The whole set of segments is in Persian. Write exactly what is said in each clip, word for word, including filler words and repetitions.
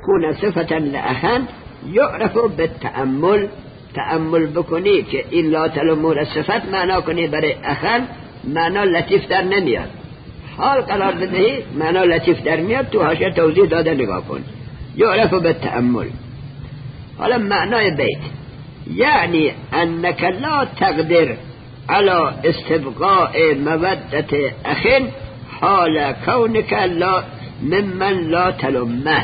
یکون صفتا لأخن یعرف بالتأمل. تأمل بکنی که این لا تلمون صفت معنا کنی برای اخن، معنا لطیف در نمیاد. حال قرار بدهی معنا لطیف در میاد. تو حاشیه توضیح داده، نگاه کن. یعرف بالتأمل. حالا معنای بیت یعنی انک لا تقدر على استبقاء مودت اخن حال کونک لا ممن لا تلمه.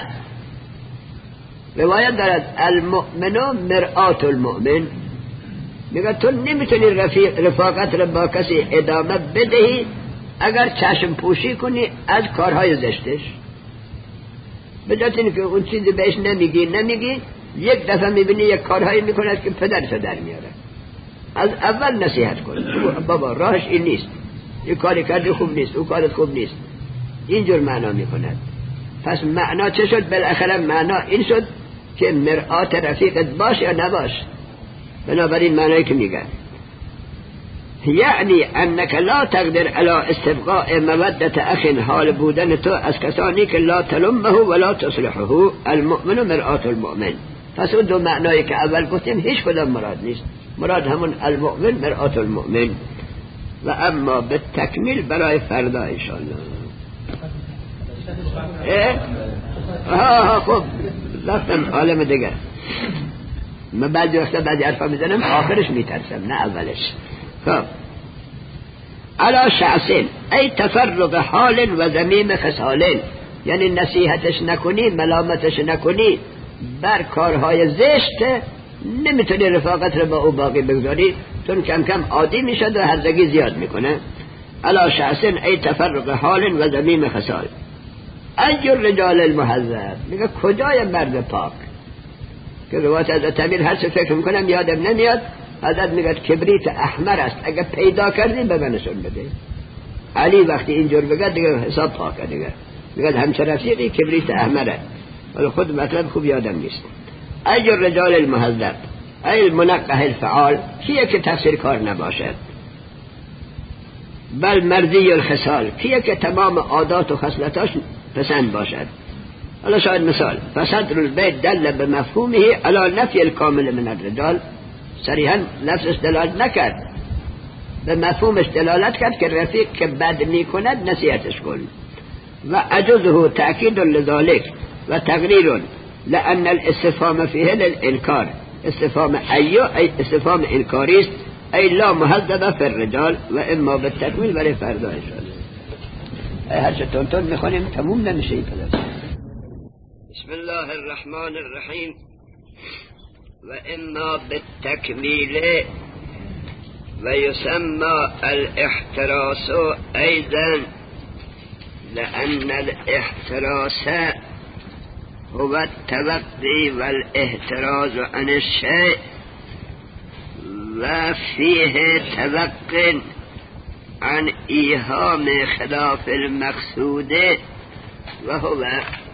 روایت دارد المؤمن مرآت المؤمن. میگه تو نمیتونی رفاقت رو با کسی ادامه بدهی اگر چشم پوشی کنی از کارهای زشتش. به جات اینکه اون چیزی بهش نمیگی نمیگی یک دفعه میبینی یک کارهایی میکند که پدرشو در میاره. از اول نصیحت کن بابا راهش این نیست، این کاری کردی خوب نیست، اون کارت خوب نیست. اینجور معنا میکند. پس معنا چه شد؟ بالاخره معنا این شد که مرآت رفیقت باش یا نباش. بنابراین معنایی که میگن یعنی انک لا تقدر علی استبقاء مودت اخ، حال بودن تو از کسانی که لا تلمه ولا تصلحه. المؤمن مرآت المؤمن. پس اون دو معنایی که اول گفتیم هیچ کدام مراد نیست. مراد همون المؤمن مرآت المؤمن. و اما به تکمیل برای فردا انشاءالله. اه خب رفتم عالم دیگر. من بعضی وقتا بعضی حرفا میزنم آخرش میترسم نه اولش. خب علا شعصین ای تفرق حال و ذمیم خصالین، یعنی نصیحتش نکنی ملامتش نکنی بر کارهای زشت، نمیتونی رفاقت رو با او باقی بگذاری چون کم کم عادی میشد و هرزگی زیاد میکنه. علا شعصین ای تفرق حال و ذمیم خصال. ای الرجال المهذب، میگه کجای مرد پاک که روایت از تمیر هر چه فکر میکنم یادم نمیاد. حضرت میگه کبریت احمر است، اگه پیدا کردی به من نشون بده. علی وقتی اینجور بگه دیگه حساب پاکه دیگه. میگه همچه رفیقی کبریت احمره، ولی خود مطلب خوب یادم نیست. ای الرجال المهذب ای المنقح الفعال، کیه که تفسیر کار نباشد؟ بل مرضی الخصال، کیه که تمام عادات و خصلتاش پسند باشد. حالا شاید مثال فصدر البیت دل بمفهومه علی نفی الکامل من الرجال. صریحا لفظش دلالت نکرد، به مفهومش دلالت کرد که رفیق که بد میکند نصیحتش کن. و عجزه تأکید لذالک و تقریر لأن الاستفهام فیه للانکار. استفهام ایو ای استفهام انکاری است، ای لا مهذب فی الرجال. و اما به تکمیل برای فردا انشاءالله. هر چه تون تون میخونیم تموم نمیشه این پدر. بسم الله الرحمن الرحیم. و اما بالتکمیل و یسمى الاحتراس ایضا لأن الاحتراس هو التوقي والاحتراز عن الشيء و فيه توق عن ایهام خلاف المقصود و هو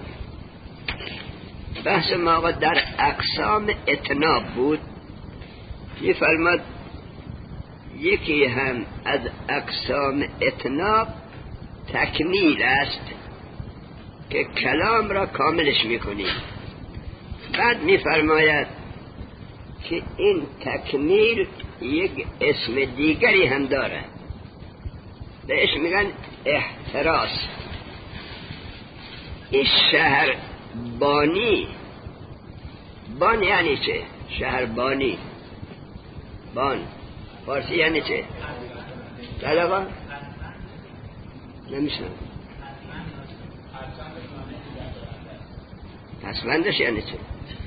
بحث ما در اقسام اتناب بود. می فرماد یکی هم از اقسام اتناب تکمیل است که کلام را کاملش میکنی. بعد می فرماید که این تکمیل یک اسم دیگری هم داره، بهش میگن احتراس. این شهر بانی، بان یعنی چه؟ شهر بانی، بان فارسی یعنی چه؟ طلبا نمیشنم. پسوندش یعنی چه؟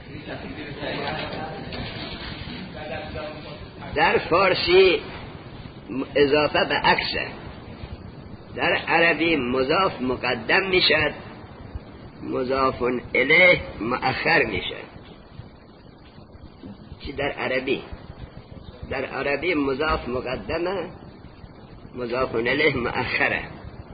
در فارسی اضافه به عکسه، در عربی مضاف مقدم میشد، مضاف الیه مؤخر میشه. چی در عربی؟ در عربی مضاف مقدمه، مضاف الیه مؤخره.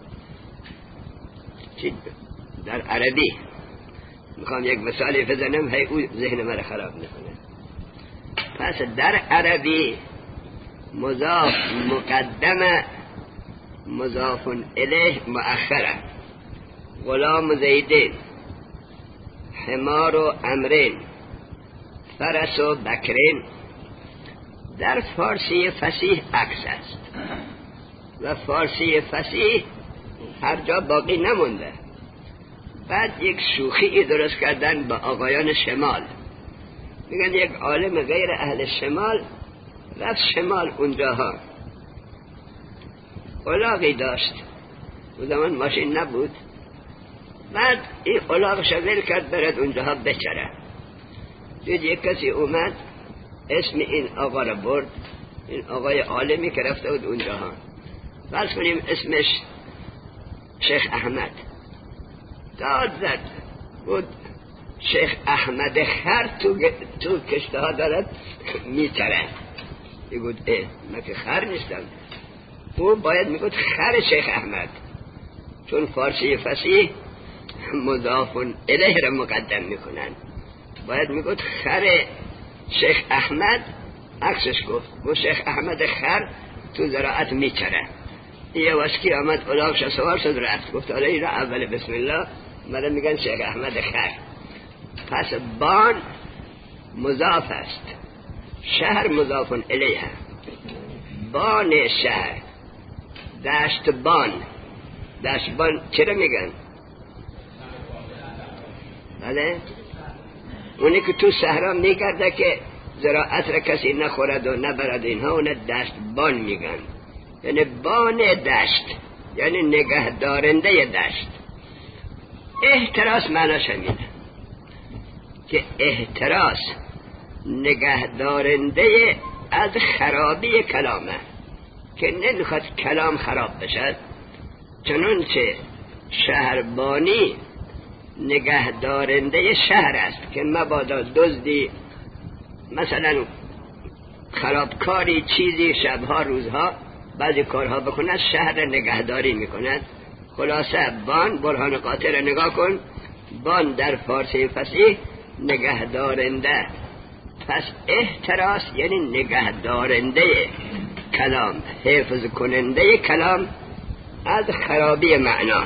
چی در عربی؟ میخوام یک مثالی بزنم هی او ذهن من خراب نکنه. پس در عربی مضاف مقدمه، مضاف الیه مؤخره. غلام زیدین، حمار و امرین، فرس و بکرین، در فارسی فصیح عکس است و فارسی فصیح هر جا باقی نمونده. بعد یک شوخی درست کردن با آقایان شمال، میگن یک عالم غیر اهل شمال رفت شمال اونجاها، الاغی داشت، اون زمان ماشین نبود، بعد این الاغ شغل کرد برد اونجاها بچره. دید یک کسی اومد اسم این آقا را برد، این آقای عالمی که رفته بود اونجاها، فرض کنیم اسمش شیخ احمد، داد زد بود شیخ احمد خر تو, تو کشته ها دارد میتره. میگود اه من که خر نیستم، او باید میگود خر شیخ احمد، چون فارسی فصیح مضاف الیه را مقدم میکنن، باید میگود خر شیخ احمد، عکسش گفت و شیخ احمد خر تو زراعت میچره. یه واسکی آمد الاغش سوار شد رفت، گفت حالا این را اول بسم الله مدن میگن شیخ احمد خر. پس بان مضاف است، شهر مضاف الیه، بان شهر، دشت بان، دشت بان چرا میگن؟ بله اونی که تو صحرا میگرده که زراعت را کسی نخورد و نبرد، اینها اون دشت بان میگن، یعنی بان دشت، یعنی نگه دارنده دشت. احتراس معناش همینه که احتراس نگه دارنده از خرابی کلامه، که نمیخواد کلام خراب بشد، چنانچه شهربانی نگه دارنده شهر است که مبادا دزدی مثلا خرابکاری چیزی شبها روزها بعضی کارها بکند، شهر نگهداری میکند. خلاصه بان، برهان قاطع را نگاه کن، بان در فارسی فصیح نگه دارنده، پس احتراس یعنی نگه دارنده کلام، حفظ کننده کلام از خرابی معنا.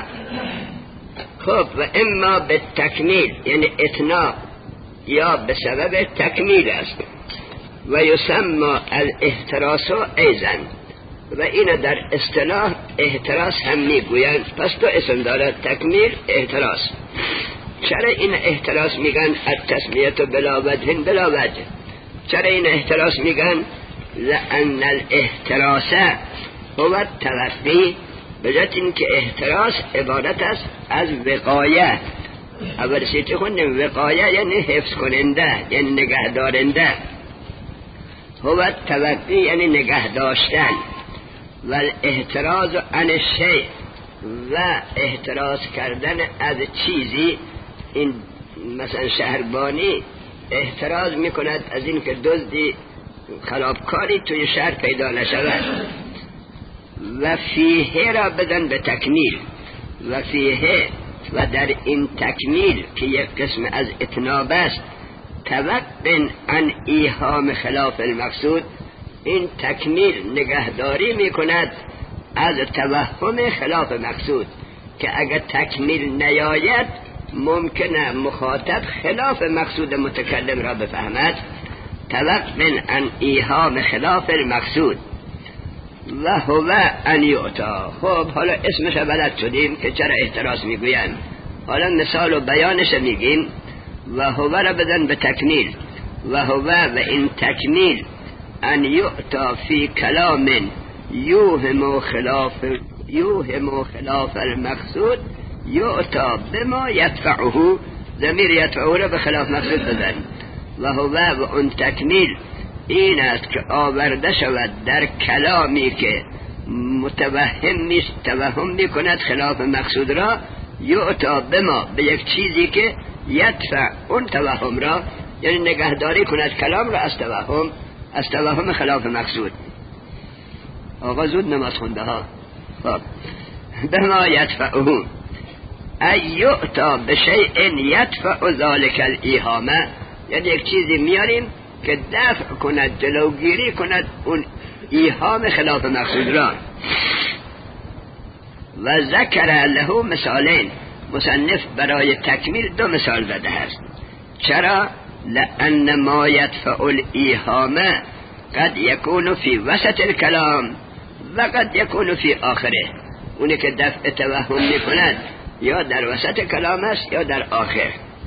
خب و اما به تکمیل یعنی اتنا یا به سبب تکمیل است. و یسمى الاحتراس ایضا، و این در اصطلاح احتراس هم میگویند. پس تو اسم دارد تکمیل احتراس. چرا این احتراس میگن التسمیت بلا وجه بلا وجه؟ چرا این احتراس میگن؟ لأن الاحتراس هو التوقی، بجات این که احتراس عبارت است از وقایه. اول سیچه خوندیم وقایه یعنی حفظ کننده، یعنی نگه دارنده. هو التوقی یعنی نگه داشتن، و الاحتراز عن الشیء و احتراز کردن از چیزی. این مثلا شهربانی احتراز میکند از این که دزدی خرابکاری توی شهر پیدا نشود. و فیه را بدن به تکمیل، و فیه و در این تکمیل که یک قسم از اتناب است، توقع عن ایهام خلاف المقصود، این تکمیل نگهداری میکند از توهم خلاف مقصود، که اگر تکمیل نیاید ممکنه مخاطب خلاف مقصود متکلم را بفهمد. توقع عن ایهام خلاف المقصود و هو ان یعطا. خب حالا اسمش بلد شدیم که چرا احتراس میگوین، حالا مثال و بیانش میگیم. و هو را بدن به تکمیل، و هو و این تکمیل ان یعطا فی کلام یوهم خلاف یوهم خلاف المقصود یعطا بما یدفعه، ضمیر یدفعه را به خلاف مقصود بزن. و هو و اون تکمیل این است که آورده شود در کلامی که متوهم نیست، توهم میکند خلاف مقصود را، یعطا بما به یک چیزی که یدفع اون توهم را، یعنی نگهداری کند کلام را از توهم، از توهم خلاف مقصود. آقا زود نماز خونده ها. خب بما یدفعه ای یعطا بشیء یدفع ذلک الایهامه، یعنی یک چیزی میاریم که دفع کند، جلوگیری کند اون ایهام خلاف مقصود را. و ذکر له مثالین، مصنف برای تکمیل دو مثال زده است. چرا؟ لأن ما يدفع الإيهام قد يكون في وسط الكلام و قد يكون في آخره. اونی که دفع توهم میکند یا در وسط کلام است یا در آخر.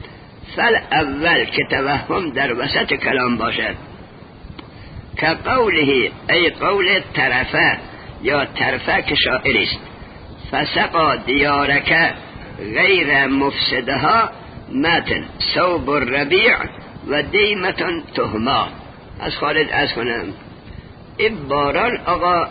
فالاول که توهم در وسط کلام باشد، که قوله ای قول طرفه یا طرفه که شاعر است، فسقا دیارک غیر مفسدها متن ثوب الربیع و دیمتن تهما. از خالد از کنم این باران آقا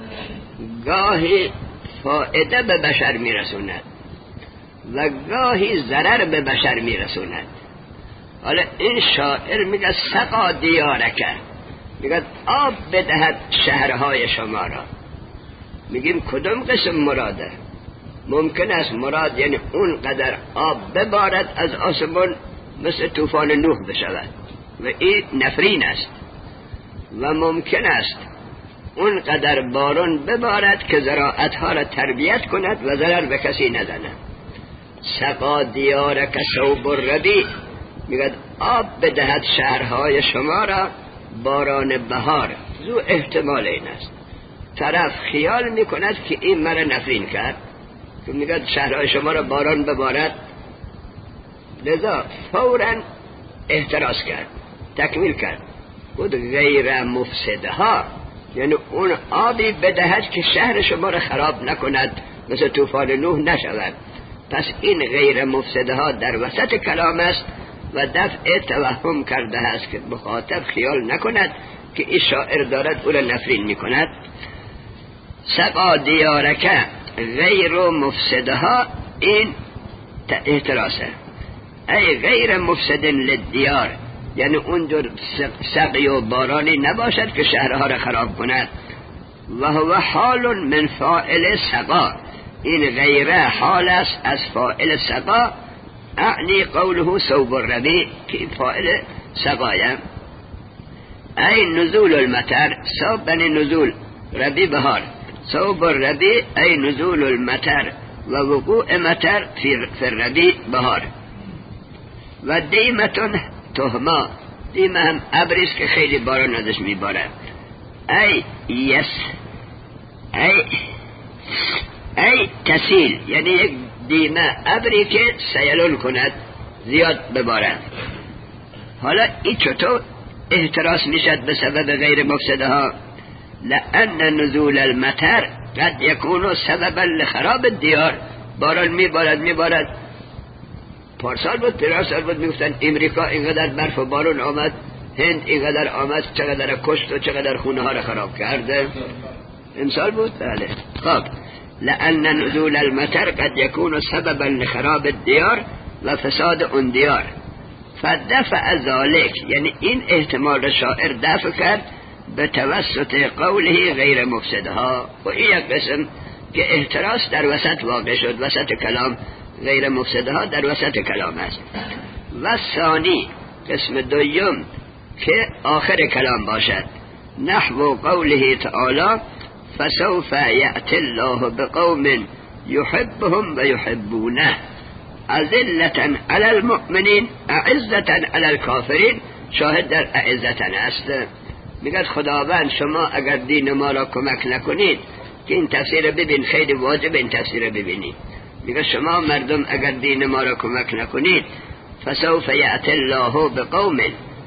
گاهی فائده به بشر میرسوند و گاهی ضرر به بشر میرسوند. حالا این شاعر میگه سقا دیارکه، میگه آب بدهد شهرهای شما را. میگیم کدوم قسم مراده؟ ممکن است مراد یعنی اون قدر آب ببارد از آسمان مثل طوفان نوح بشود و این نفرین است، و ممکن است اون قدر باران ببارد که زراعتها را تربیت کند و ضرر به کسی نداند. سقا دیارک ثوب الربیع، میگه آب بدهد شهرهای شما را باران بهار. زو احتمال این است طرف خیال میکند که این مرا نفرین کرد که میگه شهرهای شما را باران ببارد، لذا فوراً احتراز کرد، تکمیل کرد، بود غیر مفسدها، یعنی اون آبی بدهد که شهر شما را خراب نکند مثل طوفان نوح نشود. پس این غیر مفسدها در وسط کلام است و دفع توهم کرده است که مخاطب خیال نکند که این شاعر دارد او را نفرین میکند. سقا دیارکه غیر مفسدها، این اعتراضه. ای غیر مفسد للدیار، یعنی اونجور سقی و بارانی نباشد که شهرها را خراب کند. و هو حال من فاعل سقا، این غیره حال است از فاعل سقا. اعنی قوله ثوب الربیع که فاعل سقایم. ای نزول المطر، ثوب نزول، ربیع بهار، ثوب الربیع ای نزول المطر و وقوع مطر فی الربیع بهار. و دیمتون تهما، دیمه هم ابریست که خیلی باران ازش میباره. ای یس ای ای تسیل، یعنی یک دیمه ابری که سیلون کند، زیاد بباره. حالا این چطور احتراس میشد به سبب غیر مفسده ها؟ لأن نزول المطر قد یکون سببا لخراب الدیار. باران میبارد میبارد پارسال بود پرسال بود میگفتن امریکا اینقدر برف و بارون آمد، هند اینقدر آمد، چقدر کشت و چقدر خونه ها را خراب کرده. امسال بود بله. خب لأن نزول المطر قد يكون سببا لخراب الديار و فساد اون دیار. فدفع ذلك، یعنی این احتمال شاعر دفع کرد به توسط قوله غیر مفسدها. و این یک قسم که احتراس در وسط واقع شد، وسط کلام، غیر مفسدها در وسط کلام است. و ثانی قسم دوم که آخر کلام باشد، نحو قوله تعالی فسوف یأتی الله بقوم یحبهم و یحبونه اذلة علی المؤمنین اعزة علی الکافرین. شاهد در اعزة است. میگه خداوند شما اگر دین ما را کمک نکنید، که این تفسیر ببین، خیلی واجب این تفسیر ببینید. میگه شما مردم اگر دین ما را کمک نکنید، فسوف یأتی الله بقوم،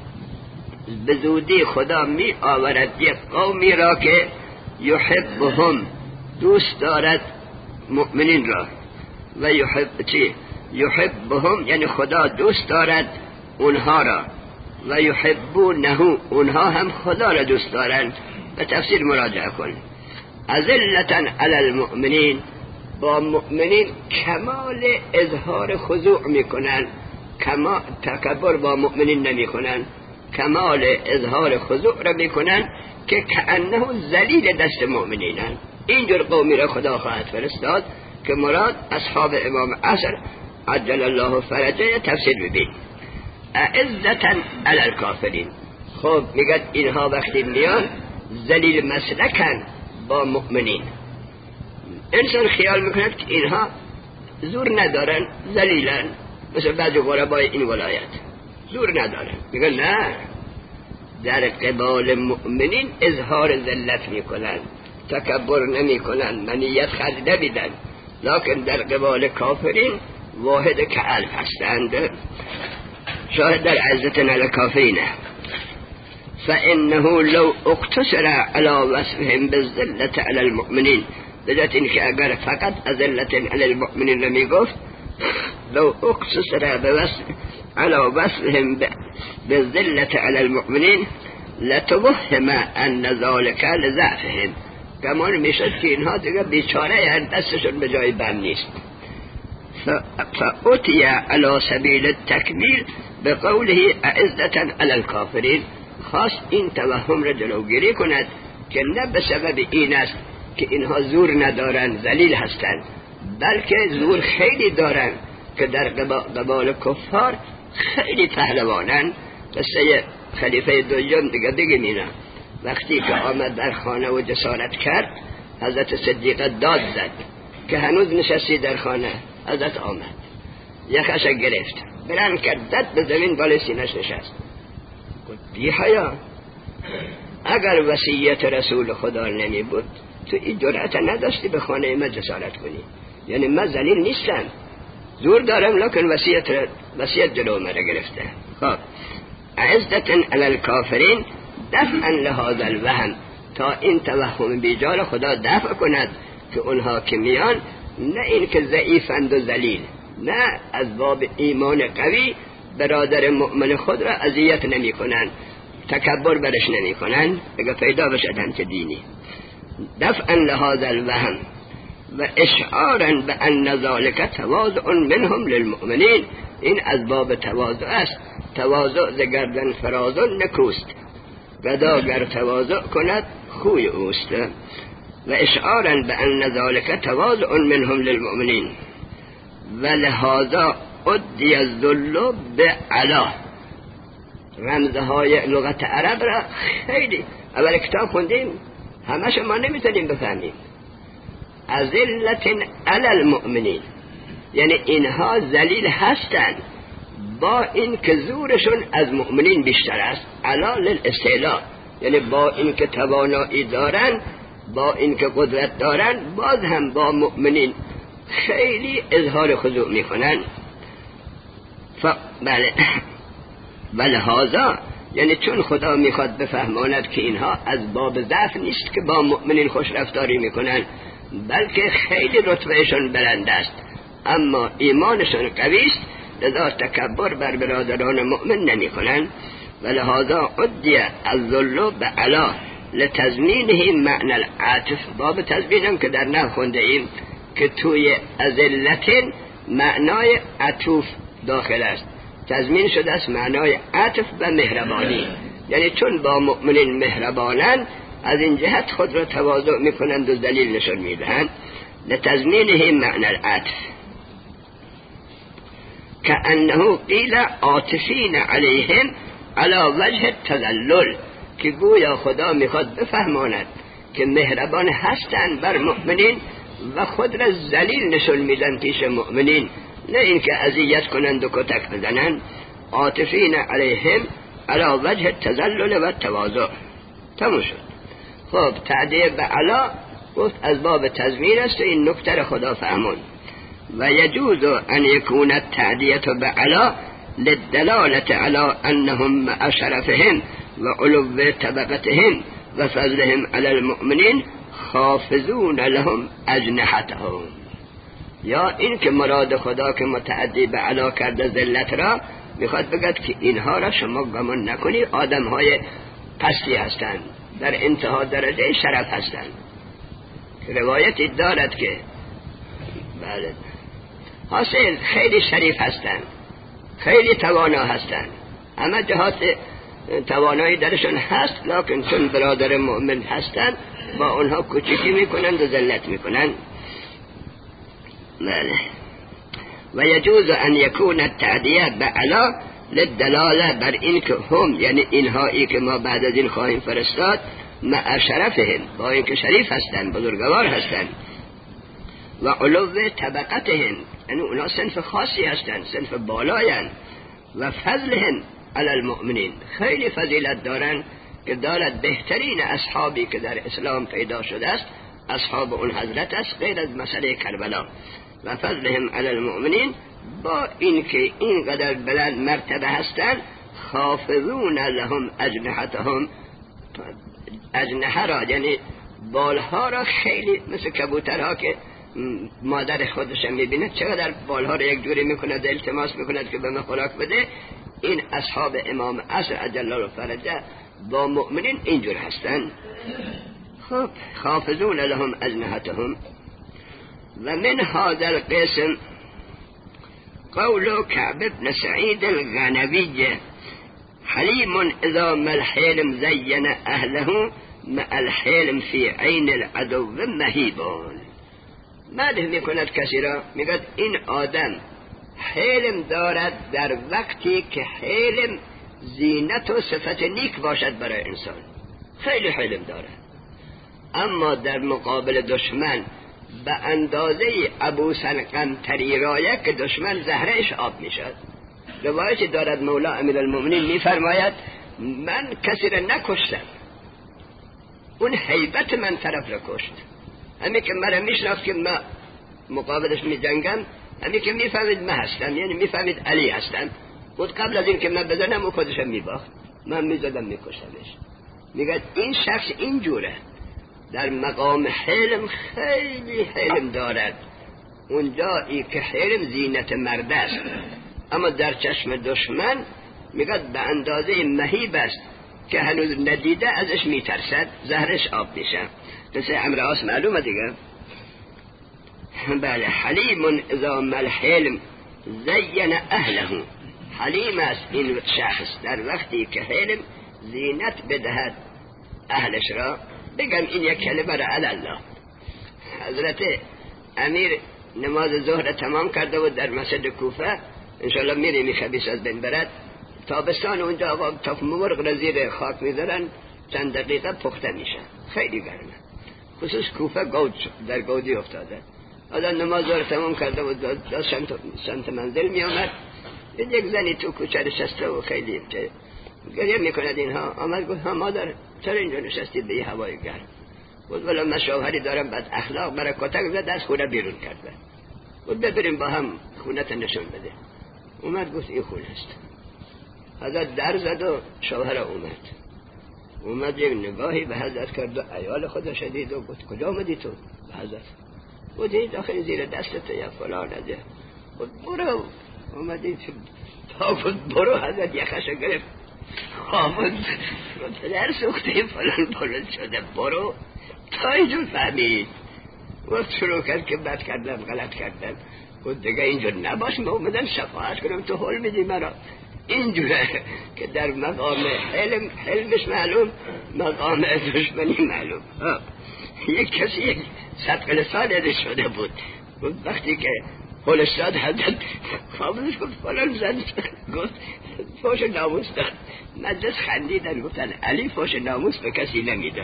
به زودی خدا می آورد یک قومی را که یحبهم، دوست دارد مؤمنین را، و یحب چی؟ یحبهم یعنی خدا دوست دارد اونها را، و یحبونه، اونها هم خدا را دوست دارند. به تفسیر مراجعه کن. اذلة علی المؤمنین، با مؤمنین کمال اظهار خضوع میکنن، کما تکبر با مؤمنین نمیکنن، کمال اظهار خضوع را میکنن که کأنه ذلیل دست مؤمنینن. اینجور قومی را خدا خواهد فرستاد که مراد اصحاب امام عصر عجل الله فرجه. تفسیر ببین. اعزة علی الکافرین. خب میگه اینها وقتی میان ذلیل مسلکن با مؤمنین، انسان خیال میکند که اینها زور ندارن، ذلیلن، مثل بعضی غربای این ولایت. زور ندارن. میگن نه، در قبال مؤمنین اظهار ذلت میکنن، تکبر نمیکنن، منیت خرج نمیدن، لکن در قبال کافرین واحد کالف هستند. شاهد در عزتنا لکافرین فانه لو اقتصر على وصفهم بالذلة على المؤمنین، بجات اینکه اگر فقط ذلت علی المؤمنین نمیگفت، لو اقتصر بوصف على وصفهم بالذلة على المؤمنین لتوهم ان ذلك لضعفهم، گمان میشد که اینها دیگه بیچاره هستند، دستشون به جای بند نیست. فأتي على سبيل التكبير بقوله أعزة على الكافرين، خاص این توهم را جلوگیری کند که نه به سبب این است که اینها زور ندارن ذلیل هستند، بلکه زور خیلی دارن که در قبال کفار خیلی پهلوانن. قصه خلیفه دوم دیگه بگیم اینا. وقتی که آمد در خانه و جسارت کرد، حضرت صدیقه داد زد که هنوز نشستی در خانه. حضرت آمد یخش گرفت، بلند کرد، زد به زمین، بالای سینه‌اش نشست. گفت بی حیا، اگر وصیت رسول خدا نمی بود تو این جرأت نداشتی به خانه من جسارت کنی. یعنی من ذلیل نیستم، زور دارم، لکن وصیت وصیت جلو مرا گرفته. خب عزت علی الکافرین دفعا لهذا الوهم، تا این توهم بیجار خدا دفع کند که اونها که میان نه این که ضعیفند و ذلیل، نه از باب ایمان قوی برادر مؤمن خود را اذیت نمی کنن، تکبر برش نمی کنن، اگه پیدا بشدن که دینی. دفعا لهذا الوهم و اشعارا بان ذلك تواضع منهم للمؤمنین، این از باب تواضع است. تواضع ز گردن فرازان نکوست، گدا گر تواضع کند خوی اوست. و اشعارا بان ذلك تواضع منهم للمؤمنین و لهذا ادی الذل بعلا. رمزهای لغت عرب را خیلی اول کتاب خوندیم، همش ما نمیتونیم بفهمیم. اذلت علی المؤمنین یعنی اینها ذلیل هستند، با این که زورشون از مؤمنین بیشتر است. علا للاستعلاء یعنی با این که توانایی دارن، با این که قدرت دارن، باز هم با مؤمنین خیلی اظهار خضوع میکنن. ف... بله ولهذا یعنی چون خدا میخواد بفهماند که اینها از باب ضعف نیست که با مؤمنین خوش رفتاری میکنن، بلکه خیلی رتبهشون بلند است، اما ایمانشون قوی است، لذا تکبر بر برادران مؤمن نمی کنن. ولهذا عدی الذل بعلا لتضمینه معنی العطف. باب تضمینم که در نحو خونده ایم که توی اذلت معنای عطوف داخل است، تضمین شده است معنای عطف و مهربانی، یعنی چون با مؤمنین مهربانند از این جهت خود را تواضع میکنند و ذلیل نشون میدهند. لتضمینه معنی العطف كأنه قیل عاطفین علیهم على وجه التذلل، که گویا خدا میخواد بفهماند که مهربان هستند بر مؤمنین و خود را ذلیل نشون میدن پیش مؤمنین، نه اینکه اذیت کنند و کتک بزنند. عاطفین علیهم على وجه التذلل و التواضع. تموم شد. خب تعدیه به علا گفت از باب تضمین است و این نکته خدا فهمون. و یجوز ان یکون التعدیه بعلا للدلاله على انهم مع شرفهم و علو طبقتهم و فضلهم على المؤمنین خافضون لهم اجنحتهم. یا این که مراد خدا که متعدی به علا کرده ذلت را میخواد بگد که اینها را شما گمان نکنی آدم های پستی هستند، در انتها درجه شرف هستند. روایتی دارد که بله حاصل خیلی شریف هستند، خیلی توانا هستند، اما جهات توانایی درشون هست، لکن چون برادر مؤمن هستند با اونها کوچکی میکنند و ذلت میکنند. بله. و یجوز ان یکون التعدیه بعلا للدلاله بر این که هم یعنی اینهایی که ما بعد از این خواهیم فرستاد مع شرفهم، با این که شریف هستند، بزرگوار هستند، و علو طبقتهم یعنی اونا صنف خاصی هستند، صنف بالایند، و فضلهم علی المؤمنین، خیلی فضیلت دارن که دارد بهترین اصحابی که در اسلام پیدا شده است اصحاب اون حضرت است، غیر از مسئله کربلا. و فضلهم علی المؤمنین، با اینکه اینقدر بلند مرتبه هستند، خافضون لهم اجنحتهم، اجنحه را یعنی بالها را خیلی مثل کبوترها که مادر خودش میبینه چقدر بالها را یک جوری میکند، التماس میکند که به من خوراک بده. این اصحاب امام عصر عجل الله فرجه با مؤمنین اینجور هستن. خب خافضون لهم اجنحتهم. و من هذا القسم قول كعب بن سعيد الغنوي حليم إذا ما الحلم زين أهله مع الحلم في عين العدو مهيبون. ماذا میکند کسی را؟ میگد این آدم حلم دارد در وقتی که حلم زینت و صفت نیک باشد برای انسان، خیلی حلم دارد. اما در مقابل دشمن به اندازه ابو سلقمطری رایه که دشمن زهرهش آب میشد. روایتی دارد مولا امیرالمومنین میفرماید من کسی را نکشتم، اون هیبت من طرف را کشت. همین که مرا میشناخت که ما مقابلش میجنگم، همین که میفهمید من هستم، یعنی میفهمید علی هستم، بود قبل از این که من بزنم او خودشم میباخت، من میزدم میکشمش. میگه این شخص اینجوره، در مقام حلم خیلی حلم دارد، اونجایی که حلم زینت مرد است، اما در چشم دشمن میگد به اندازه مهیب است که هنوز ندیده ازش میترسد، زهرش آب میشه. مثل عمرو عاص معلومه دیگه. بله، حلیم اذا ما الحلم زین اهله، حلیم است این شخص در وقتی که حلم زینت بدهد اهلش را. بگم این یک کلمه را علی الله. حضرت امیر نماز ظهر تمام کرده و در مسجد کوفه، انشالله میریم این خبیث از بین برد، تابستان اونجا آقا تخم مرغ را زیر خاک میذارن، چند دقیقه پخته میشن، خیلی گرمه، خصوص کوفه گود در گودی افتاده. آدم نماز ظهر تمام کرده و دو سمت منزل میامد، یک زنی تو کوچه نشسته و خیلی گریه میکند. اینها آمد گفت ها مادر چرا اینجا نشستید به هوای گرم؟ گفت والا من شوهری دارم بد اخلاق، برای کتک زد از خونه بیرون کرده. گفت ببریم با هم خونت نشون بده. اومد گفت این خونه است. حضرت در زد و شوهر اومد. اومد یک نگاهی به حضرت کرد و عیال خودش دید و گفت کجا آمدی تو؟ به حضرت گفت این داخل زیر دستت یا فلان ازه. گفت برو. اومدی تا گفت برو. حضرت یخشو گرفت، آمد در سوخته فلان بلند شده، برو. تا اینجور فهمید. وقت شروع کرد که بد کردم، غلط کردم. گفت دیگه اینجور نباش، من اومدم شفاعت کنم، تو حل میدی مرا. اینجوره که در مقام حلم، حلمش معلوم، مقام دشمنی معلوم. یک کسی یک صدق لسان شده بود. گفت وقتی که حلش داد حضرت خوابش گفت فلان زن، گفت فوش ناموس داد. مجلس خندیدن، گفتن علی فوش ناموس به کسی نمیده.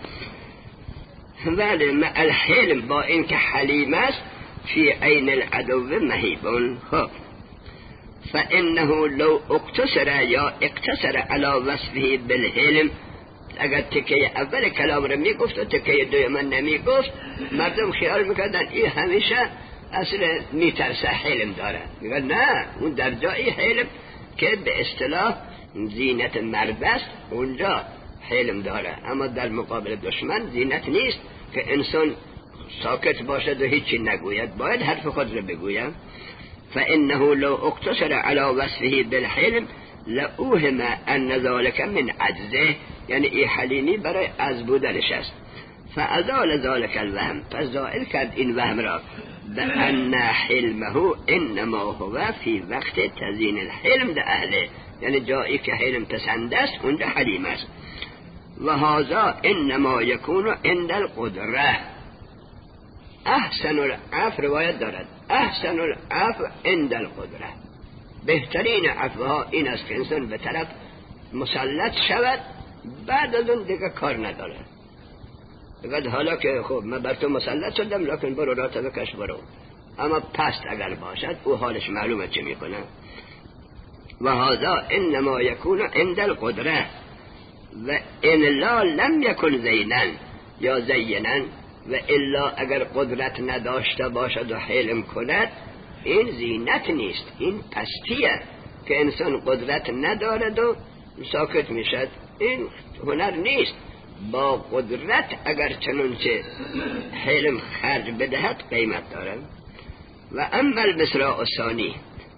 ولی مع الحلم، با این که حلیم است، فی عین العدو مهیبون. خب فانه لو اقتصر یا اقتصر علی وصفه بالحلم، اگر تکه اول کلام رو میگفت و تکه دوم نمیگفت، مردم خیال میکردن این همیشه اصل میترسه حلم داره. میگن نه، اون در جای حلم که به اصطلاح زینت مرد است اونجا حلم داره، اما در مقابل دشمن زینت نیست که انسان ساکت باشد و هیچی نگوید، باید حرف خود رو بگوید. فانه لو اقتصر على وصفه بالحلم لأوهم ان ذلك من عجزه، یعنی این حلیمی برای از بودنش است. فازال ذلك الوهم، فزائل کرد این وهم را، بأن حلمه انما هو فی وقت تزیین الحلم ده اهله، یعنی جایی که حلم پسند است اونجا حلیم است. و هذا انما یکون عند القدره. احسن العفو روایت دارد، احسن العفو عند القدره، بهترین عفوها این است که انسان به طرف مسلط شود، بعد از اون دیگه کار نداره. بگد حالا که خب من بر تو مسلط شدم، لکن برو رات بکش برو. اما پست اگر باشد او حالش معلومه چه میکنه. و هذا انما یکون عند القدره و ان لا لم یکن زینا یا زینا و الا اگر قدرت نداشته باشد و حلم کند، این زینت نیست، این پستیه که انسان قدرت ندارد و ساکت میشد، این هنر نیست. با قدرت اگر چنانچه حلم خرج بدهد قیمت دارد. و اما المصراع الثانی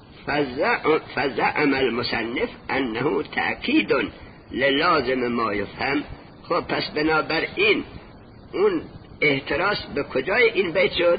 فزعم المصنف انه تأکید للازم ما یفهم. خب پس بنابراین اون احتراس به کجای این بیت شد؟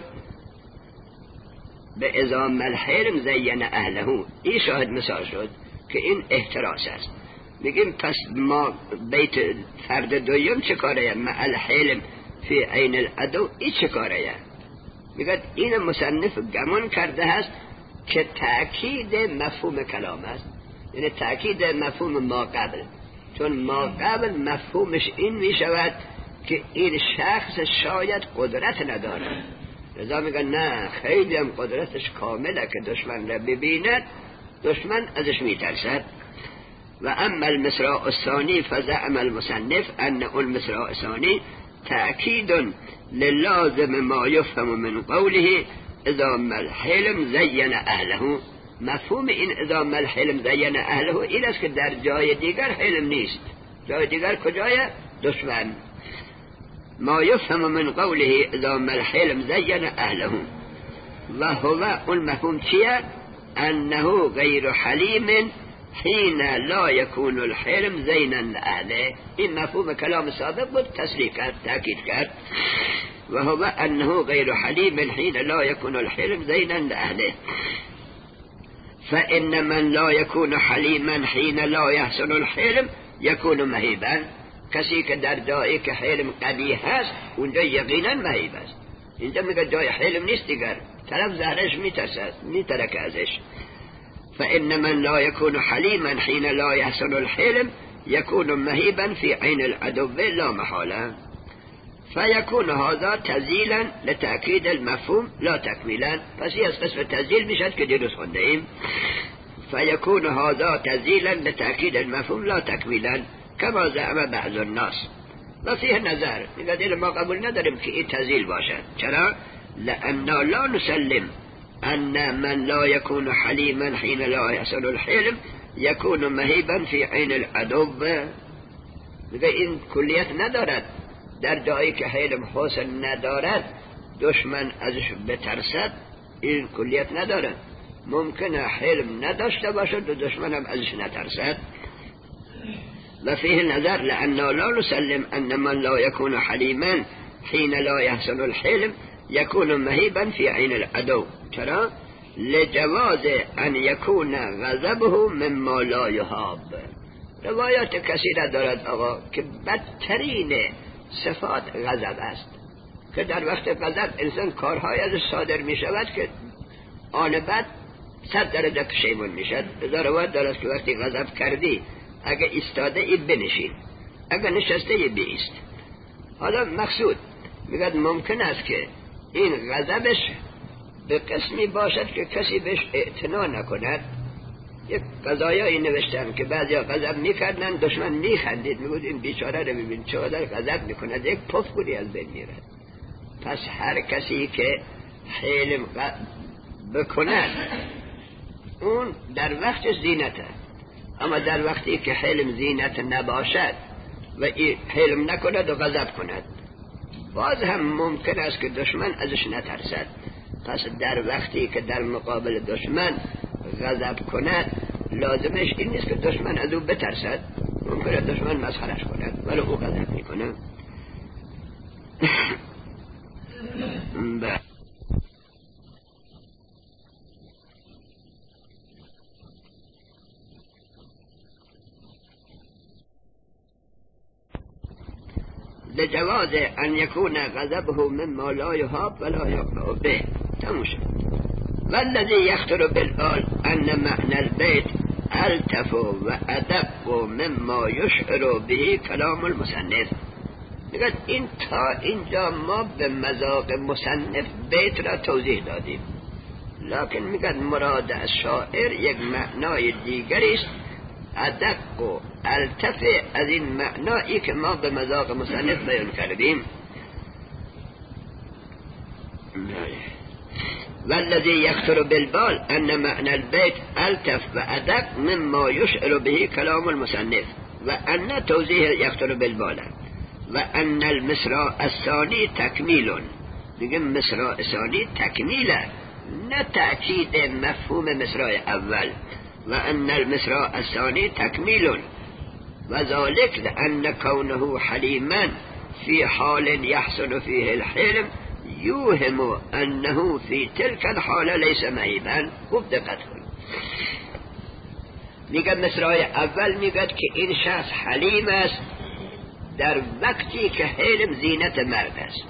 به اذا ما الحلم زین اهله. این شاهد مثال شد که این احتراس است. میگیم پس ما بیت فرد دویم چه کاره؟ مع الحلم فی عین العدو، این چه کاره؟ میگه این مصنف گمان کرده است که تأکید مفهوم کلام است، یعنی تأکید مفهوم ما قبل، چون ما قبل مفهومش این میشود که این شخص شاید قدرت نداره، لذا میگن نه خیلی هم قدرتش کامله که دشمن را ببیند دشمن ازش میترسد. و اما المصراع الثانی فزعم المصنف ان اون مصراع الثانی تأکید للازم ما یفهم من قوله اذا ما الحلم زین اهله. مفهوم این اذا ما الحلم زین اهله این است که در جای دیگر حلم نیست، جای دیگر کجای؟ دشمن. ما یفهم من قوله اذا ما الحلم زین اهله و هو اون مفهوم چیه؟ انه غیر حلیم حین لا یکون الحلم زینا لأهله. این مفهوم کلام سابق بود، تصریح کرد، تأکید کرد. و هو انه غیر حلیم حین لا یکون الحلم زینا لأهله فإن من لا یکون حلیما حین لا یحسن الحلم یکون مهیبا. کسی که در جایی که حلم قبیح هست اونجا یقینا مهیب است. اینجا میگه جای حلم نیست دیگر، طرف زهرش میترسد میترک ازش. فإن من لا يكون حليما حين لا يحسن الحلم يكون مهيبا في عين العدو لا محالة. فيكون هذا تزيلا لتأكيد المفهوم لا تكميلا. پس یہ از قسم تزیل میشد که دیروز خوندیم. فيكون هذا تزيلا لتأكيد المفهوم لا تكميلا كما زعم بعض الناس. و فيه نظر، میگه دیل ما قبول نداریم که این تزیل باشد. چرا؟ لأننا لا نسلم ان من لا يكون حليما حين لا يحسن الحلم يكون مهيبا في عين العدو. میگه این کلیت ندارد، در جایی که حلم حسن ندارد دشمن ازش بترسد، این کلیت ندارد. ممکنه حلم نداشته باشد و دشمن هم ازش نترسد. و فيه نظر لأننا لا نسلم ان من لا يكون حليما حين لا يحسن الحلم يكون مهيبا في عين العدو. چرا؟ لجواز ان يكون غضبه مما لا يهاب. روایات کثیره دارد آقا که بدترین صفات غضب است، که در وقت غضب انسان کارهای ازش صادر می شود که آن بعد صد درجه پشیمون می شد. در روایت دارد که وقتی غضب کردی اگه ایستاده ای بنشین، اگه نشسته ای بیست. حالا مقصود میگد ممکن است که این غضبش به قسمی باشد که کسی بهش اعتنا نکند. یک قضایایی نوشتم که بعضی غضب میکردن دشمن میخندید، میگود این بیچاره رو ببین چقدر غضب میکند، یک پف بودی از بین میرد. پس هر کسی که حلم بکند اون در وقت زینته، اما در وقتی که حلم زینت نباشد و حلم نکند و غضب کند باز هم ممکن است که دشمن ازش نترسد. پس در وقتی که در مقابل دشمن غضب کند لازمش این نیست که دشمن از او بترسد، ممکنه دشمن مسخرش کند ولی او غضب میکنه. لجواز ان يكون غضبه مما لا يهاب ولا يقع به. تموشه. والذي يخطر بالبال ان معنى البيت التف وادق مما يشعر به كلام المصنف. میگه این تا اینجا ما به مذاق مصنف بیت را توضیح دادیم. لکن میگن مراد از شاعر یک معنای دیگری است ادق و الطف از این معنایی که ما به مذاق مصنف بیان کردیم. والذی یخطر بالبال ان معنى البيت الطف و ادق مما یشعر به کلام المصنف و ان توضیح یخطر بالبال و ان المصرع الثانی تکمیل. دیگه مصرع ثانی تکمیله، نه تأکید مفهوم مصرع اول. و ان المصرع الثانی تکمیل و ذلك لان کونه حلیما فی حال یحصل فیه الحلم یوهم انه فی تلك الحال لیس مهیبا. خوب دقت کن، میگه مصرع اول میگه که این شخص حلیم است در وقتی که حلم زینت مرد است.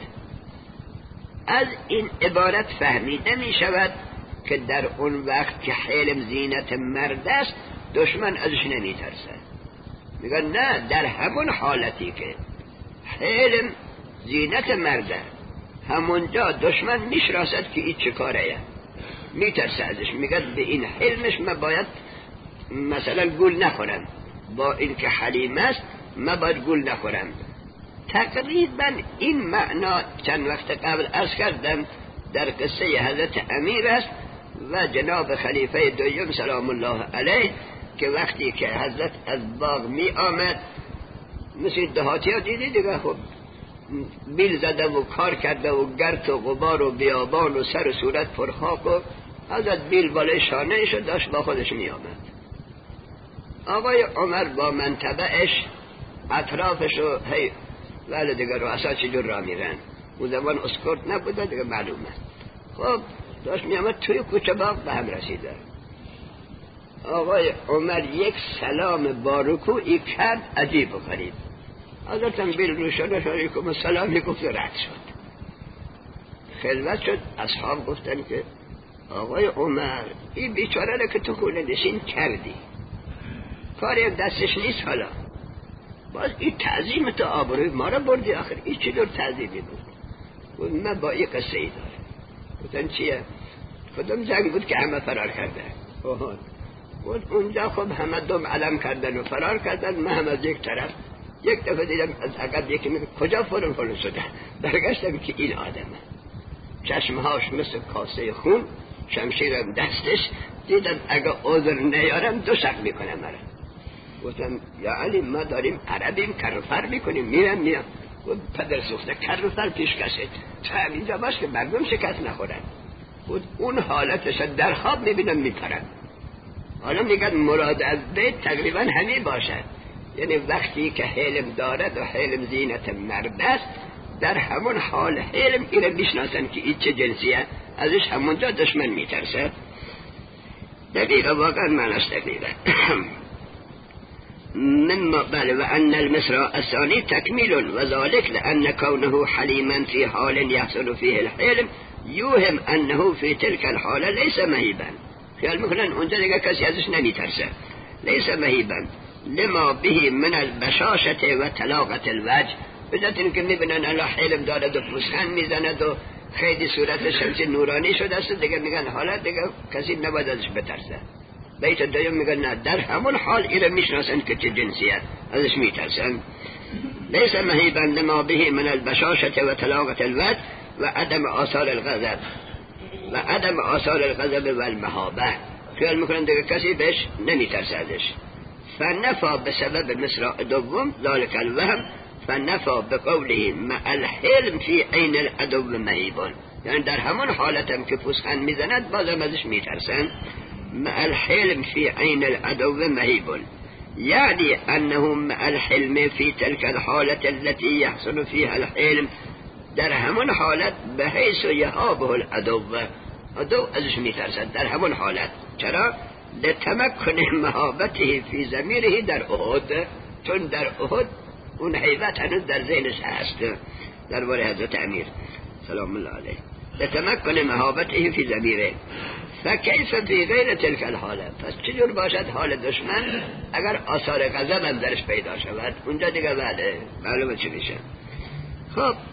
از این عبارت فهمیده می شود که در اون وقت که حلم زینت مرد است دشمن ازش نمی ترسد. میگن نه، در همون حالتی که حلم زینت مرد است همونجا دشمن میشناسد که این چه کاره می ترسد ازش. میگن به این حلمش من باید مثلا گول نخورم، با این که حلیم است من باید گول نخورم. تقریبا این معنا چند وقت قبل عرض کردم در قصه حضرت امیر است و جناب خلیفه دویم سلام الله علیه که وقتی که حضرت از باغ می آمد مثل دهاتی ها دیدی دیگه، خب بیل زده و کار کرده و گرد و غبار و بیابان و سر و صورت پرخاک و حضرت بیل بالای شانه شد داشت با خودش می آمد. آقای عمر با منطبعش اطرافش و هی ولی دیگه رؤسا چجور را میرن، اون زمان اسکورت نبوده دیگه معلومه. خب داشت میامد توی کوچه باغ به هم رسیده. آقای عمر یک سلام بارکویی کرد عجیب و غریب. حضرتم بیل روشانه علیکم السلام گفت رد شد. خلوت شد، اصحاب گفتن که آقای عمر این بیچاره را که تو خونه نشین کردی کاری دستش نیست، حالا باز این تعظیم تو آبروی ما را بردی، آخر این چی دور تعظیمی بود؟ بود من با این قصه ای دارم. بودن چیه؟ کدام جنگ بود که همه فرار کرده؟ بود اونجا خب همه دم علم کردن و فرار کردن، من هم از یک طرف. یک دفعه دیدم از عقب یکی میگه کجا فرون فرون شده؟ برگشتم که این آدمه، چشمهاش مثل کاسه خون، شمشیرم دستش، دیدم اگه عذر نیارم دو شق میکنم مرا. گفتم یا علی ما داریم عربیم کرفر میکنیم، میرم میرم. بود پدر سوخته کرفر پیش کشه تا اینجا باش که مردم شکست نخورن. بود اون حالتش در خواب میبینم میپرن. حالا میگن مراد از بیت تقریبا همین باشد، یعنی وقتی که حلم دارد و حلم زینت مرد است در همون حال حلم اینه میشناسن که این چه جنسیه، ازش همونجا دشمن میترسد. دقیقا واقعا معناش دقیقا مما بل و ان المصرع الثانی تکمیل و ذلك لان كونه حلیما فی حال یحصل فیه الحلم یوهم انه فی تلك الحال لیس مهیبا. خیال میکنن اونجا دیگه کسی ازش نمیترسه. لیس مهیبا لما به من البشاشت و طلاقت الوجه، بذات این که میبینن الله حلم دارد و پوزخند میزند و خیلی صورت شمس نورانی شده است دیگه، میگن حالا دیگه کسی نباید ازش بترسه. بیت دویم میگن نه، در همون حال ایره میشناسن که چه جنسیت، ازش میترسن. لیس مهیبا لما به من البشاشت و طلاقت الوجه و عدم آثار الغضب و عدم آثار الغضب و المهابه. خیال میکنن دیگه کسی بهش نمیترسه ازش. فنفا بسبب مصرع دوم ذلك الوهم فنفا بقوله مع الحلم فی عین العدو مهیبون، یعنی در همون حالتم که پوزخند میزند بازم ازش میترسن. مع الحلم فی عین العدو مهیبون یعنی انه مع الحلم فی تلك الحالة التي يحصل فيها الحلم، در همون حالت به حیث یهابه العدو، عدو ازش میترسد در همون حالت. چرا؟ لتمکن مهابته فی ضمیره در احد، چون در احد اون حیبت هنوز در ذهنش هست در باره حضرت امیر سلام الله علیه. لتمکن مهابته فی ضمیره فکیف فی غیر تلک الحاله، پس چجور باشد حال دشمن اگر آثار غضب هم درش پیدا شود؟ اونجا دیگه بعده معلومه چی میشه. خب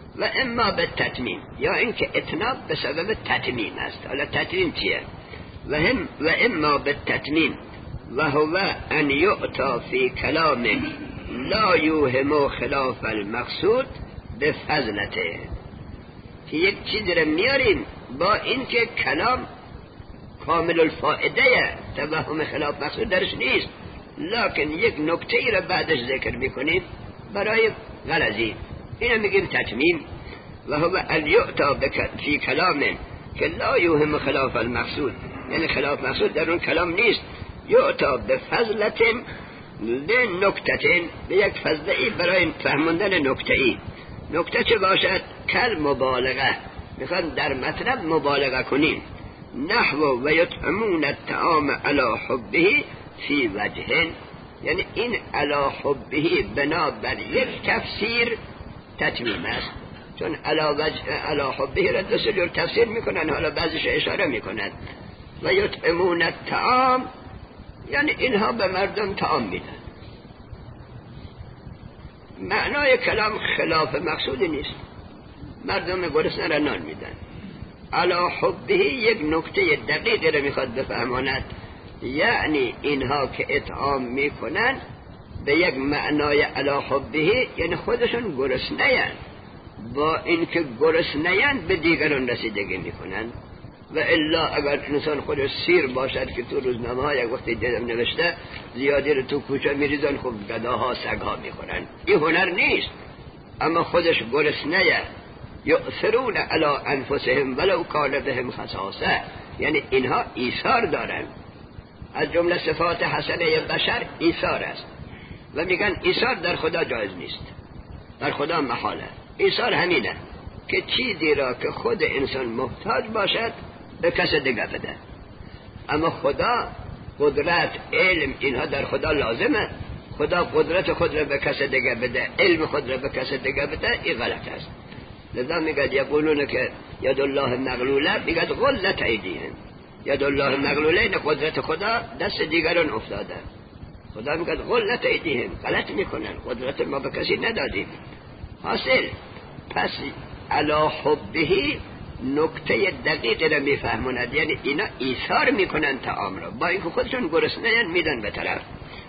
و اما به تتمیم، یا اینکه اتناب به سبب تتمیم است. حالا تتمیم چیه؟ و هم و اما به تتمیم و هو ان یعطا فی کلام لا یوهم خلاف المقصود به فضلته، که یک چیزی رو میاریم با اینکه کلام کامل الفائده، توهم خلاف مقصود درش نیست، لکن یک نکته ای رو بعدش ذکر میکنیم برای غرضی، اینو میگیم تتمیم. و هو ان یعطا فی کلام که لا یوهم خلاف المقصود، یعنی خلاف مقصود در اون کلام نیست، یعطا به فضلت لنکتتین، به یک فضله ای برای فهموندن نکته ای. نکته چه باشد؟ کل مبالغه، میخوان در مطلب مبالغه کنیم. نحو و یطعمون الطعام علی حبه فی وجه، یعنی این علی حبه بنا بر یک تفسیر تتمیم است، چون علی وجه علی حبه را دو سه جور تفسیر میکنن، حالا بعضیش اشاره میکنن. و یطعمون الطعام یعنی اینها به مردم طعام میدن. معنای کلام خلاف مقصودی نیست، مردم گرسنه را نان میدن. علی حبه یک نکته دقیقی را میخواد بفهماند، یعنی اینها که اطعام میکنن به یک معنای علی حبه یعنی خودشون گرسنه اند، با اینکه گرسنه اند به دیگران رسیدگی میکنن. و الا اگر انسان خودش سیر باشد که تو روزنامه ها یک وقتی دیدم نوشته زیادی رو تو کوچه میریزن، خب گداها سگها میخورن، این هنر نیست. اما خودش گرسنه، یؤثرون علی انفسهم ولو کان بهم خصاصه، یعنی اینها ایثار دارن. از جمله صفات حسنه بشر ایثار است، و میگن ایثار در خدا جایز نیست، در خدا محاله. ایثار همینه که چیزی را که خود انسان محتاج باشد به کس دیگه بده. اما خدا قدرت، علم، اینها در خدا لازمه. خدا قدرت خود را به کس دیگه بده، علم خود را به کس دیگه بده، این غلط است. لذا میگه یقولون که ید الله مغلوله، میگه غلت ایدیهم. ید الله مغلوله این قدرت خدا دست دیگران افتاده. خدا میگه غلت ایدیهم، غلط میکنن، قدرت ما به کسی ندادیم. حاصل پس علی حبه نکته دقیقی را میفهموند، یعنی اینا ایثار میکنن طعام را، با اینکه خودشون گرسنه میدن به طرف.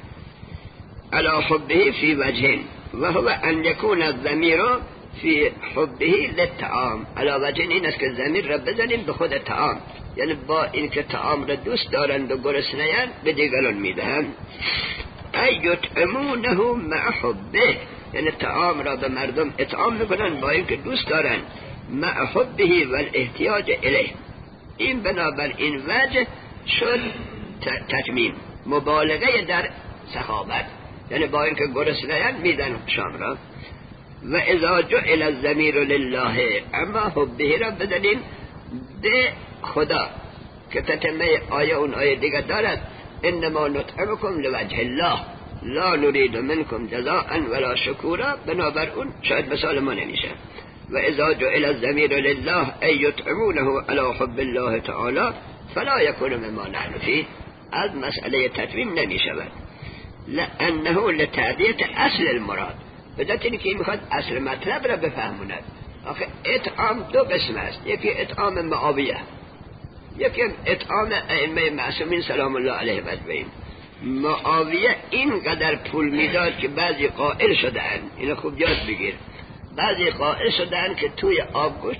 علی حبه فی وجه و هو ان یکون الضمیر فی حبه للطعام، علی وجه این است که ضمیر را بزنیم به خود طعام، یعنی با اینکه طعام را دوست دارند و گرسنه به دیگران میدهند. ای یطعمونه مع حبه، یعنی طعام را به مردم اطعام میکنن با اینکه دوست دارن، مع حبه و الاحتیاج الیه. این بنابر این وجه شد تتمیم، مبالغه در سخاوت، یعنی با اینکه گرسنه میدن شام را. و اذا جعل الضمیر لله، اما حبه را بدنیم به خدا که تتمه آیه اون آیه دیگه دارد، انما نطعمکم لوجه الله لا نريد منكم جزاء ولا شکورا، بنابر اون شاید مثال ما نمیشه. و اذا جعل الضمیر لله ای یطعمونه علی حب الله تعالی فلا یکون مما نحن فيه، از مسئله تتمیم نمیشود، لانه لتعدیت اصل المراد، بدات اینکه این میخواد اصل مطلب را بفهموند. آخه اطعام دو قسم است، یکی اطعام معاویه، یکی اطعام ائمه معصومین سلام الله علیهم اجمعین. معاویه اینقدر پول میداد که بعضی قائل شدن، اینو خوب یاد بگیر، بعضی قائل شدن که توی آبگوشت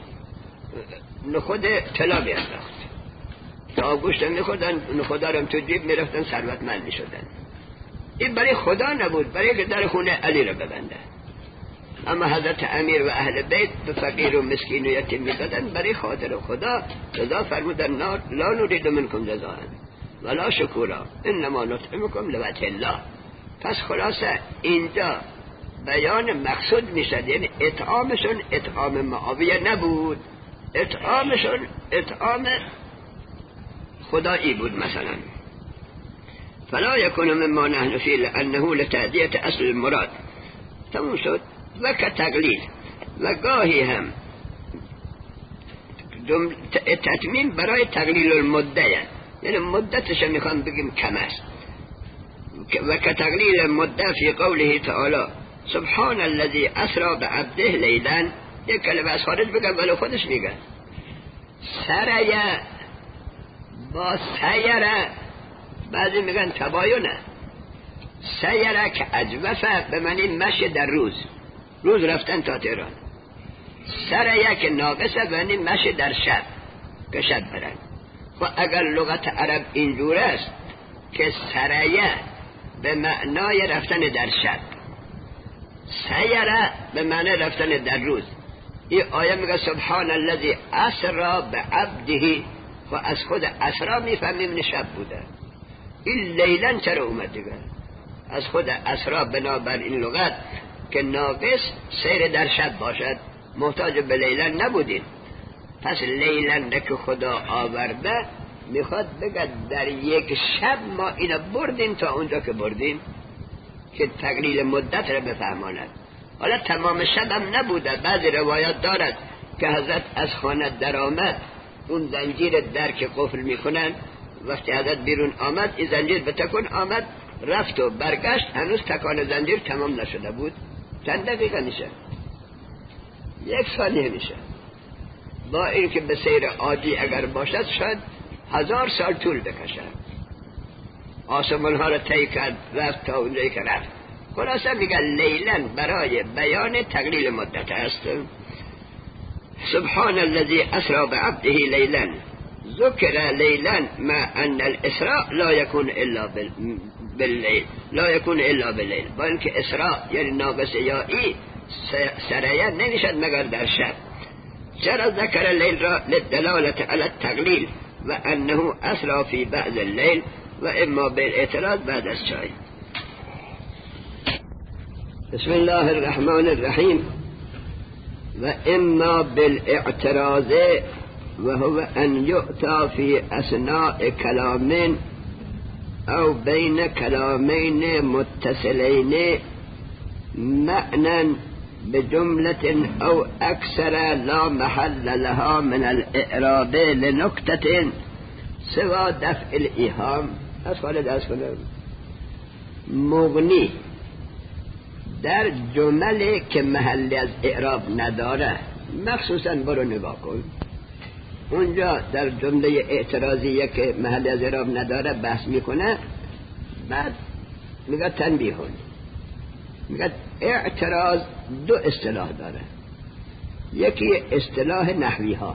نخود طلا میانداخت، تا آبگوشت میخوردن نخودا رو تو جیب میرفتن، ثروتمند میشدن. این برای خدا نبود، برای که در خونه علی رو ببنده. اما حضرت امیر و اهل بیت به فقیر و مسکین و یتیم میدادن برای خاطر خدا. رضا فرمودن لا نريد منكم جزاء ولا شکورا انما نطعمكم لوجه الله. پس خلاصه اینجا بیان مقصود میشد، یعنی اطعامشون اطعام معاویه نبود، اطعامشون اطعام خدایی بود مثلا. فلا يكون مما نحن فيه لأنه لتأدية أصل المراد. تمام شد. و كتقلیل و گاهی هم تتمیم برای تقلیل المده، یعنی مدتش میخوام بگیم کم است. و كتقلیل المده فی قوله تعالی سبحان الذي اسرى بعبده لیلا یک کلمه از خارج بگم ولی خودش میگه سریه با سیره، بعضی میگن تباینه. سیره که اجوفه به معنی مشی در روز، روز رفتن تا تهران. سریه که ناقصه به معنی مشی در شب، که شب برن. و اگر لغت عرب اینجور است که سریه به معنای رفتن در شب، سیره به معنی رفتن در روز. این آیه میگه سبحان الذی اسری بعبده، و از خود اسرا میفهمیم شب بوده. این لیلن چرا اومد دیگه؟ از خود اسرا بنابر این لغت که ناقص سیر در شب باشد، محتاج به لیلن نبودین. پس لیلن که خدا آورده میخواد بگه در یک شب ما اینا بردیم تا اونجا که بردیم، که تقلیل مدت را بفهماند. حالا تمام شب هم نبوده. بعضی روایات دارد که حضرت از خانه در آمد، اون زنجیر در که قفل میکنن، وقتی حضرت بیرون آمد این زنجیر به تکون آمد، رفت و برگشت، هنوز تکان زنجیر تمام نشده بود. چند دقیقه میشه؟ یک ثانیه میشه. با اینکه به سیر عادی اگر باشد شاید هزار سال طول بکشه. آسمان ها را طی کرد، رفت تا اونجایی که رفت. خلاصه میگه لیلن برای بیان تقلیل مدت است. سبحان الذي اسرى بعبده لیلا، ذکر لیلا ما ان الاسراء لا يكون الا باللیل، لا يكون الا باللیل. با اینکه اسراء یعنی ناقص یا ای سریع نمیشد مگر در شب. چرا ذکر اللیل را؟ للدلالة على التقلیل و انه اسرى في بعض اللیل و اما بالاعتراض بعد از چای. بسم الله الرحمن الرحیم. و اما بالاعتراض وهو ان يؤتى في اثناء كلام او بين كلامين متصلين معنى بجملة او اكثر لا محل لها من الاعراب لنكتة سوى دفع الايهام. از خالد از کنم مغنی در جمله که محلی از اعراب نداره، مخصوصا برو نگاه کن اونجا در جمله اعتراضیه که محلی از اعراب نداره بحث میکنه، بعد میگه تنبیهون، میگه اعتراض دو اصطلاح داره، یکی اصطلاح نحوی ها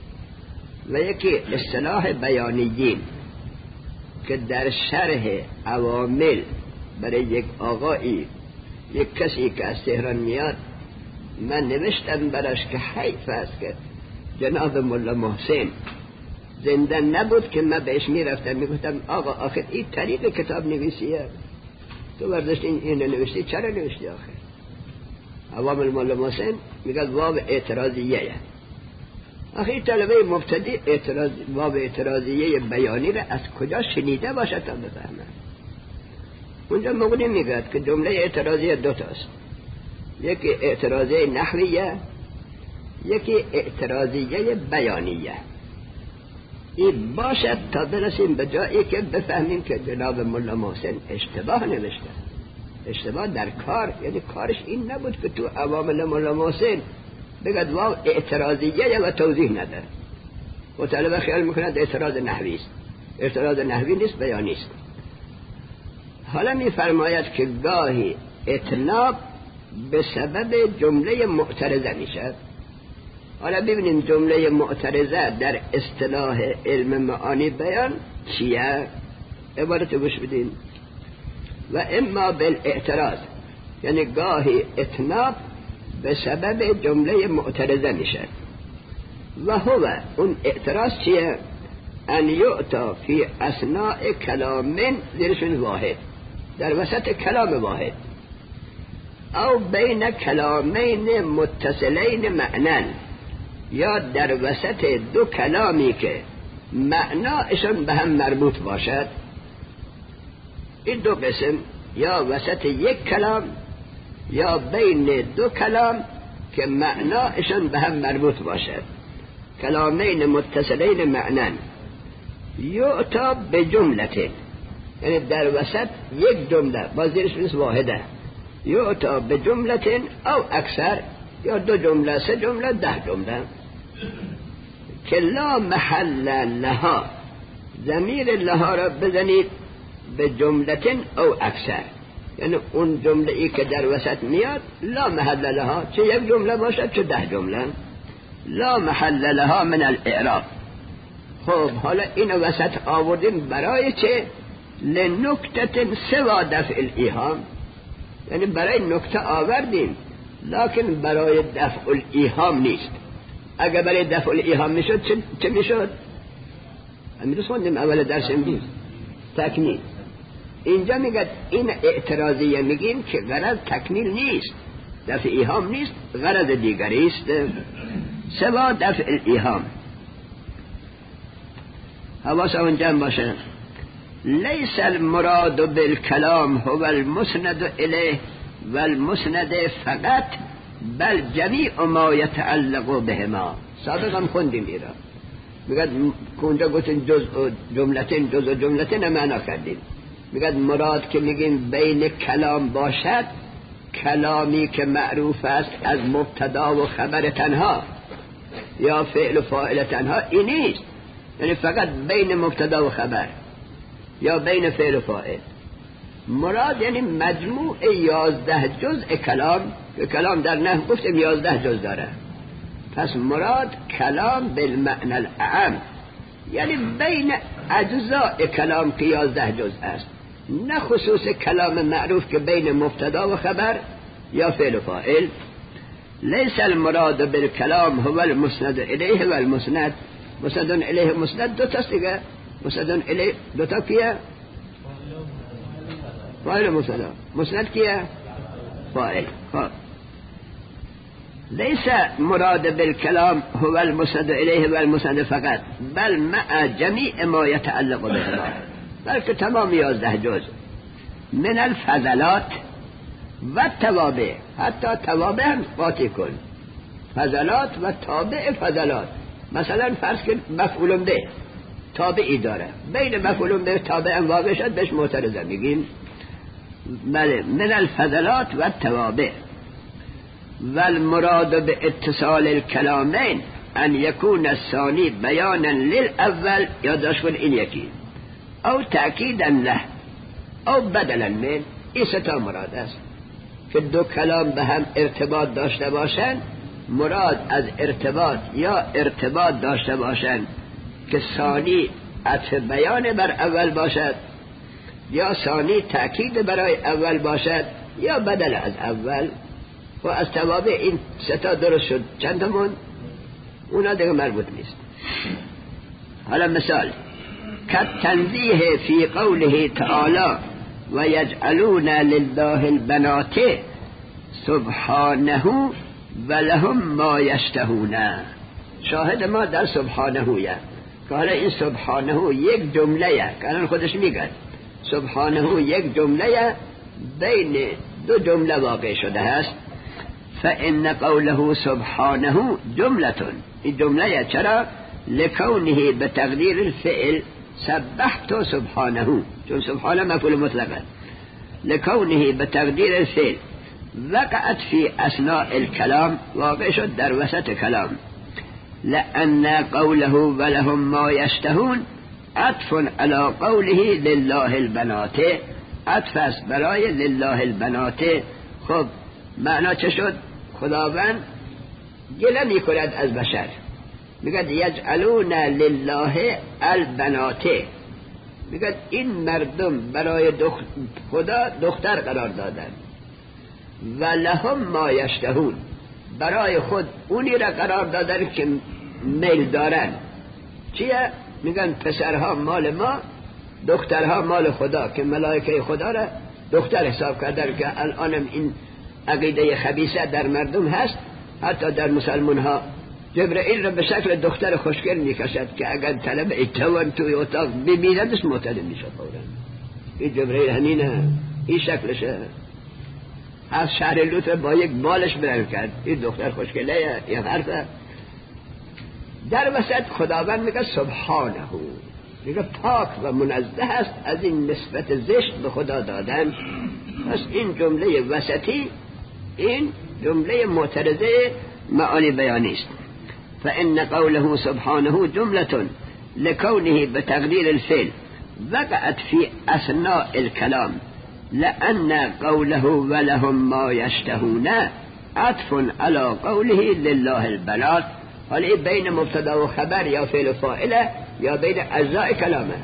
و یکی اصطلاح بیانیین که در شرح عوامل برای یک آقایی، یک کسی که از تهران میاد، من نوشتم براش که حیف است که جناب مولا محسن زنده نبود که من بهش میرفتم میگفتم آقا آخر این طریق کتاب نویسیه، تو برداشت این اینو نوشتی، چرا نوشتی آخر؟ عوامل مولا محسن میگه واو اعتراضیه. آخه طلبه مبتدی اعتراض واو اعتراضیه بیانی را از کجا شنیده باشه تا بفهمه؟ اونجا مغنی میگه که جمله اعتراضیه دو تاست، یکی اعتراضیه نحویه، یکی اعتراضیه بیانیه. این باشد تا برسیم به جایی که بفهمیم که جناب مولا محسن اشتباه نوشته. اشتباه در کار، یعنی کارش این نبود که تو عوامل مولا محسن بگد واو اعتراضیه و توضیح نده. و طلبه خیال میکنند اعتراض نحوی است. اعتراض نحوی نیست، بیانی است. حالا میفرماید که گاهی اطناب به سبب جمله معترضه میشد. حالا ببینیم جمله معترضه در اصطلاح علم معانی بیان چیه؟ عبارت گوش بدین. و اما بالاعتراض، یعنی گاهی اطناب به سبب جمله معترضه میشد. و هو اون اعتراض چیه؟ ان یعطا فی اثناء کلام زیرشون واحد، در وسط کلام واحد، او بین کلامین متصلین معنن، یا در وسط دو کلامی که معناشون به هم مربوط باشد. این دو قسم، یا وسط یک کلام یا بین دو کلام که معناشون به هم مربوط باشد. کلامین متصلین معنن یعطا به جملتین، یعنی در وسط یک جمله با زیرش نیست واحده، یعطا به جملتین او اکثر، یا دو جمله، سه جمله، ده جمله که لا محل لها، ضمیر لها را بزنید به جملتن او اکثر، یعنی اون جمله ای که در وسط میاد لا محل لها، چه یک جمله باشد چه ده جمله، لا محل لها من الاعراب. خب حالا اینو وسط آوردیم برای چه؟ لنکتة سوا دفع الایهام، یعنی برای نکته آوردیم لکن برای دفع الایهام نیست. اگر برای دفع الایهام میشد چه, چه میشد؟ همین رو خوندیم اول درس امروز، تکمیل. اینجا میگه این اعتراضیه، میگیم که غرض تکمیل نیست، دفع ایهام نیست، غرض دیگری است، سوا دفع الایهام. حواسمون جمع باشه. لیس المراد بالکلام هو المسند الیه والمسند فقط، بل جمیع ما یتعلق بهما. سابقا خوندیم ایرا، میگه کنجا گفتن جز جملتین، جز جملتین معنا کردیم. میگه مراد که میگیم بین کلام باشد، کلامی که معروف است از مبتدا و خبر تنها یا فعل و فاعل تنها، این نیست، یعنی فقط بین مبتدا و خبر یا بین فعل و فاعل. مراد یعنی مجموع یازده جزء کلام، که کلام در نحو گفتیم یازده جزء داره، پس مراد کلام بالمعنى الاعم، یعنی بین اجزاء کلام که یازده جزء است، نه خصوص کلام معروف که بین مبتدا و خبر یا فعل و فاعل. لیس المراد بالکلام هو المسند الیه و المسند، مسند الیه مسند دو تاست دیگه، مسند الیه دو تا کیه؟ فاعل مسند، مسند کیه؟ فاعل. خب لیس مراد بالکلام هو المسند الیه و المسند فقط، بل مع جمیع ما یتعلق بهما، بلکه تمام یازده جز من الفضلات و توابع، حتی توابع هم قاطع کن، فضلات و تابع فضلات. مثلا فرض کن مفعول به تابعی داره، بین مفعول به تابع هم واقع شد بهش معترضه، میگیم بله من الفضلات و توابع. والمراد به اتصال الكلامين ان يكون الثاني بيانا للاول، یادداشت کن این یکی، او تأکیدا له او بدلا من. این ستا مراد است که دو کلام به هم ارتباط داشته باشند. مراد از ارتباط یا ارتباط داشته باشند که ثانی عطف بیان بر اول باشد، یا ثانی تأکید برای اول باشد، یا بدل از اول. و از توابع این ستا درست شد. چندمون اونا دیگه مربوط نیست. حالا مثال كالتنزیه فی قوله تعالی و یجعلون لله البنات سبحانه و لهم ما یشتهون. شاهد ما در سبحانه یه که حالا این سبحانه یک جمله یه که الان خودش میگه سبحانه یک جمله بین دو جمله واقع شده هست. فإن قوله سبحانه جملة، این جمله چرا؟ لكونه بتقدير الفعل سبحت سبحانه، چون سبحانه مفعول مطلقه، لكونه بتقدير الفعل وقعت في أثناء الكلام، واقع شد در وسط کلام. لأن قوله ولهم ما يشتهون عطف على قوله لله البنات، عطف است برای لله البنات. خب معنا چه شد؟ خداوند گله می کند از بشر، میگه یجعلون لله البنات، میگه این مردم برای دخ... خدا دختر قرار دادن، و لهم ما یشتهون، برای خود اونی را قرار دادن که میل دارن. چیه؟ میگن پسرها مال ما، دخترها مال خدا، که ملائکه خدا را دختر حساب کردن، که الانم این عقیده خبیثه در مردم هست. حتی در مسلمان ها جبرائیل را به شکل دختر خوشگل میکشد که اگر طلب ایتوان توی اتاق ببیندش معتدم میشه فورا. این جبرائیل همینه، این شکلشه. از شهر لوط را با یک بالش برن کرد. این دختر خوشگله یا حرفه. در وسط خداوند میگه سبحانه، میگه پاک و منزه است از این نسبت زشت به خدا دادن. پس این جمله وسطی این جمله معترضه معانی بیانی است. فإن قوله سبحانه جملة لكونه بتقدير الفعل وقعت في أثناء الكلام لأن قوله ولهم ما يشتهون عطف على قوله لله البنات. حالا بین مبتدا و خبر یا فعل و فاعله یا بین اجزاء کلامه.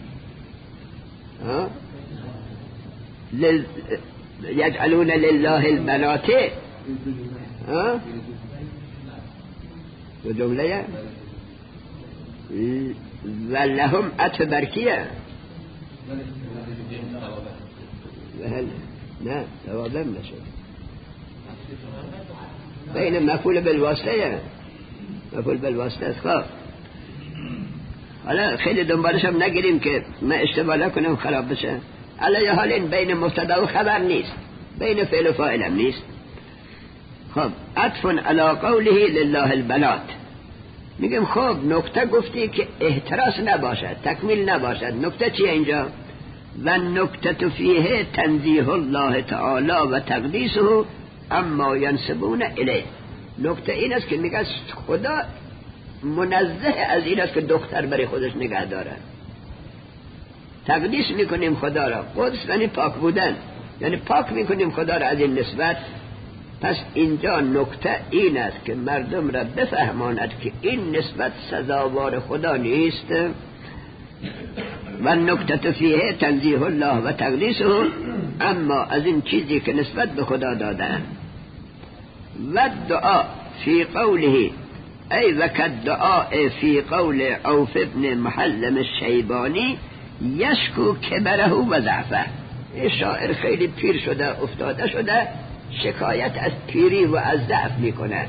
ها لل... يجعلون لله البنات ها و جمله ولهم اتبرکیه هل نه توابم نشد بین مفعول بالواسطه مفعول بالواسطه است. خب حالا خیلی دنبالش هم نگیریم که من اشتباه نکنم خراب بشه. علی حال این بین مبتدا و خبر نیست، بین فعل و فاعل هم نیست. خب عطف علی قوله لله البنات. میگم خب نکته گفتی که احتراس نباشد، تکمیل نباشد. نکته چیه اینجا؟ و نکته فیه تنزیه الله تعالی و تقدیسه اما ینسبون الیه. نکته این است که میگه خدا منزه از این است که دختر برای خودش نگه داره. تقدیس میکنیم خدا را. قدس یعنی پاک بودن، یعنی پاک میکنیم خدا را از این نسبت. پس اینجا نکته این است که مردم را بفهماند که این نسبت سزاوار خدا نیست. و نکته فیه تنزیه الله و تقدیسه اما از این چیزی که نسبت به خدا دادن. و دعا فی قوله ای و کدعاء فی قول عوف ابن محلم الشیبانی یشکو کبره و ضعفه. شاعر خیلی پیر شده، افتاده شده، شکایت از پیری و از ضعف میکنه.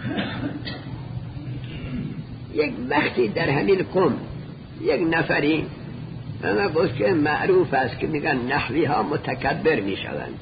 یک وقتی در همین قوم یک نفری اما گفت که معروف است که میگن نحوی ها متکبر میشوند.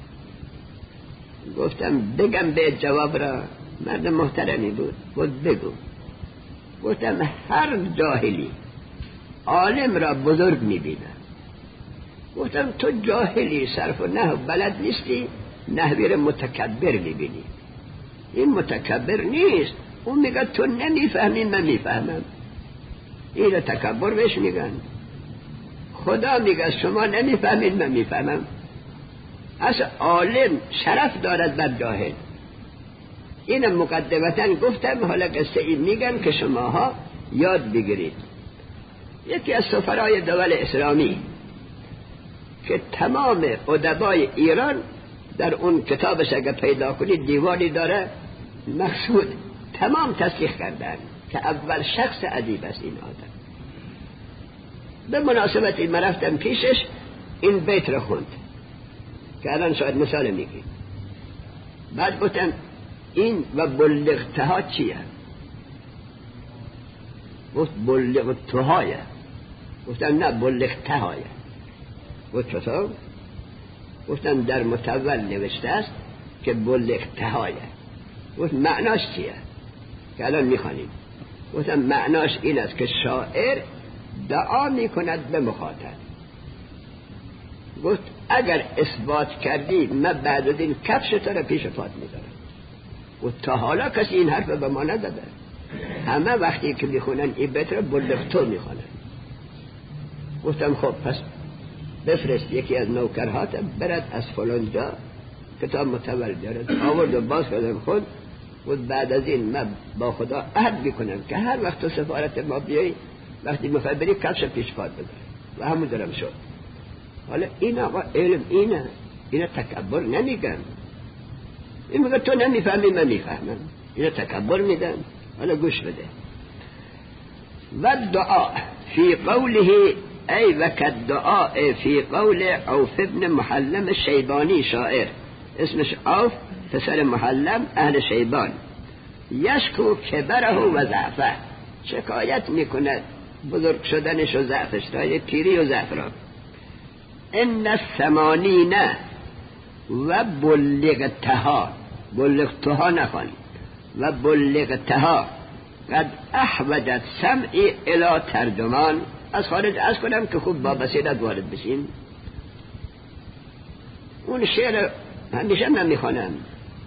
گفتم بگم به جواب را. مرد محترمی بود. بود بگو. گفتم هر جاهلی عالم را بزرگ میبینه. گفتم تو جاهلی صرف و نحو بلد نیستی، نحوی را متکبر میبینی. این متکبر نیست. اون میگه تو نمیفهمی من میفهمم. این را تکبر بهش میگن. خدا میگه شما نمیفهمید من میفهمم. اصلا عالم شرف دارد بر جاهل. اینم مقدمتا گفتم. حالا قصه این میگم که شماها یاد بگیرید. یکی از سفرای دول اسلامی که تمام ادبای ایران در اون کتابش اگر پیدا کنید دیوانی داره، مقصود تمام تصدیق کردن که اول شخص ادیب است این آدم. به مناسبت این رفتم پیشش، این بیت را خوند که الان شاید مثال میگیم. بعد گفتم این و بلغتها چیه؟ گفت بلغتهایه. گفتم نه بلغتهایه. گفت چطور؟ گفتم در متول نوشته است که بلغتهایه. گفت معناش چیه؟ که الان میخوانیم. گفتم معناش این است که شاعر دعا میکند به مخاطب. گفت اگر اثبات کردی من بعد از این کفش تو را پیش پات میذارم. گفت تا حالا کسی این حرف به ما نداده. همه وقتی که میخونن این بیت را بلغتو میخونن. گفتم خب پس بفرست یکی از نوکرهات برد از فلان جا کتاب متول بیارد. آورد و باز کردم خود. گفت بعد از این من با خدا عهد میکنم که هر وقت تو سفارت ما بیایی وقتی میخوای بری کفش پیش پات بذار. و همون دارم شد. حالا این آقا علم اینه. اینه تکبر نمیگن. این میگه تو نمیفهمی من میفهمم. اینه تکبر میدن. حالا گوش بده. و دعا فی قوله ای و کدعاء فی قول عوف ابن محلم شیبانی، شاعر اسمش عوف پسر محلم اهل شیبان. یشکو کبره و ضعفه. شکایت میکند بزرگ شدنش و ضعفش را، پیری و ضعف را. ان الثمانین و بلغتها، بلغتها نخوان، و بلغتها قد احوجت سمعی الی ترجمان. از خارج از کنم که خوب با بصیرت وارد بشین. اون شعر همیشه من میخوانم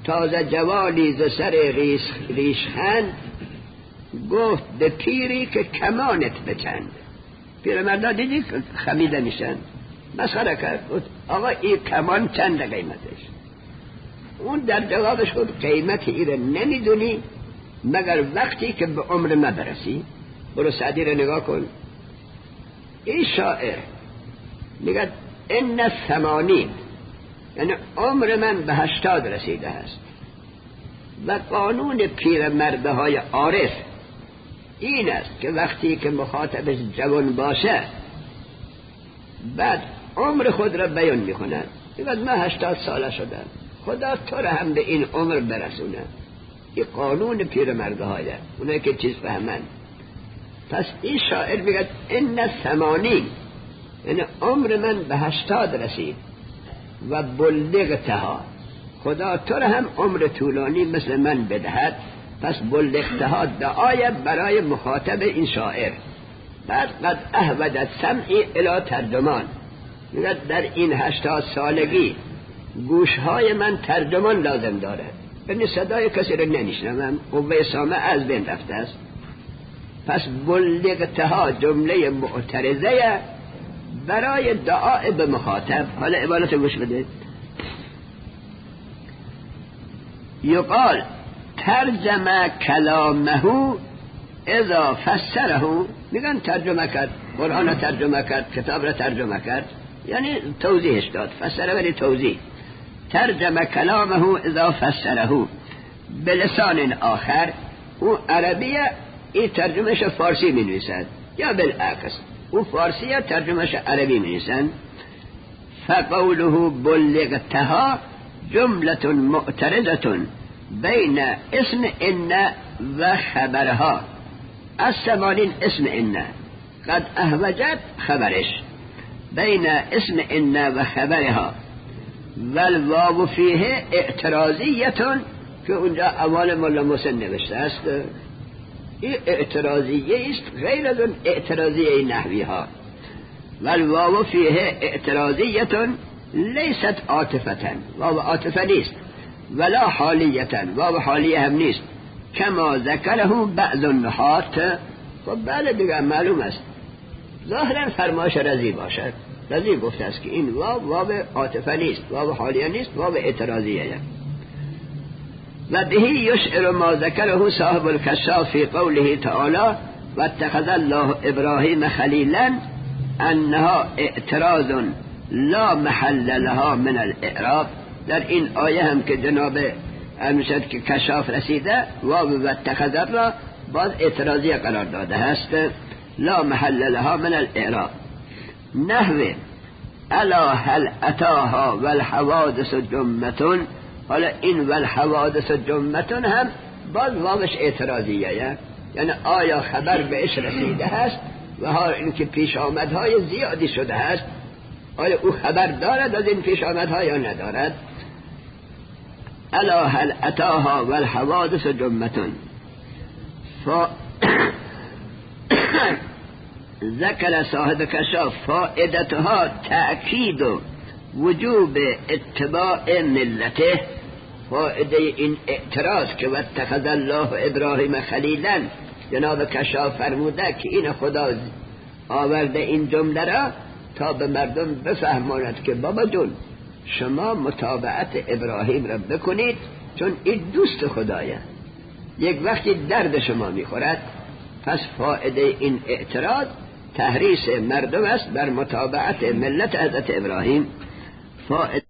تازه جوانی ز سر ریش ریشخند گفت به پیری که کمانت بچند. پیرمردا دیدی خمیده میشن، مسخره کرد، گفت آقا این کمان چند قیمتش؟ اون در جوابش گفت قیمت ایره نمیدونی مگر وقتی که به عمر ما برسی. برو سعدی رو نگاه کن، این شاعر میگه ان الثمانین، یعنی عمر من به هشتاد رسیده است و قانون پیرمرده های عارف این است که وقتی که مخاطبش جوان باشه بعد عمر خود را بیان میکنن. میگه من هشتاد ساله شدم، خدا تو را هم به این عمر برسونه. این قانون پیرمرده هایه، اونایی که چیز فهمن. پس این شاعر میگه ان الثمانین، یعنی عمر من به هشتاد رسید و بلغتها، خدا تو را هم عمر طولانی مثل من بدهد. پس بلغتها دعای برای مخاطب این شاعر. بعد قد اهودت سمعی الی ترجمان، میگه در این هشتاد سالگی گوشهای من ترجمان لازم داره، یعنی صدای کسی رو نمیشنوم، قوه سامع از بین رفته است. پس بلغتها جمله معترضه برای دعای به مخاطب. حالا عبارت گوش بده. یقال ترجمه کلامه اذا فسره، میگن ترجمه کرد، قرآن ترجمه کرد، کتاب را ترجمه کرد، یعنی توضیحش داد. فسره ولی توضیح. ترجمه کلامه اذا فسره بلسان آخر، او عربیه، این ترجمهش فارسی می نویسد، یا بالعکس او فارسیه ترجمهش عربی می نویسن. فقوله بلغتها جملة معترضة بین اسم ان و خبرها. از ثمانین اسم ان، قد اهوجت خبرش، بین اسم ان و خبرها والواو فیه اعتراضیتون، که اونجا اول مولا محسن نوشته است. این اعتراضیه است غیر از اون اعتراضیه نحوی ها. والواو فیه اعتراضیتون لیست عاطفتن، واو عاطفه نیست، ولا حالیتن، واو حالیه هم نیست، کما ذکره بعض النحات. خب بله دیگه معلوم است، ظاهرا فرمایش رضی باشد، رضی گفته است که این واو واو عاطفه نیست، واو حالیه نیست، واو اعتراضیه. و به یشعر ما ذکره صاحب الکشاف فی قوله تعالی و اتخذ الله ابراهیم خلیلا انها اعتراض لا محل لها من الاعراب. در این آیه هم که جناب المشد که کشاف رسیده، واو و اتخذ را باز اعتراضیه قرار داده است، لا محل لها من الاعراب. نحوه الا هل اتاها والحوادث جمتون. حالا این والحوادث جمتون هم باز واوش اعتراضیه، یعنی آیا خبر بهش رسیده هست و ها این که پیش آمدهای زیادی شده هست، آیا او خبر دارد از این پیش آمدها یا ندارد. الا هل اتاها والحوادث جمتون. ف ذکر صاحب کشاف فائدتها تأکید وجوب اتباع ملته. فائده این اعتراض که واتخذ الله ابراهیم خلیلا، جناب کشاف فرموده که این خدا آورده این جمله را تا به مردم بفهماند که بابا جون شما متابعت ابراهیم را بکنید، چون این دوست خدایه، یک وقتی درد شما میخورد. پس فائده این اعتراض تحریص مردم است بر متابعت ملت حضرت ابراهیم. فائده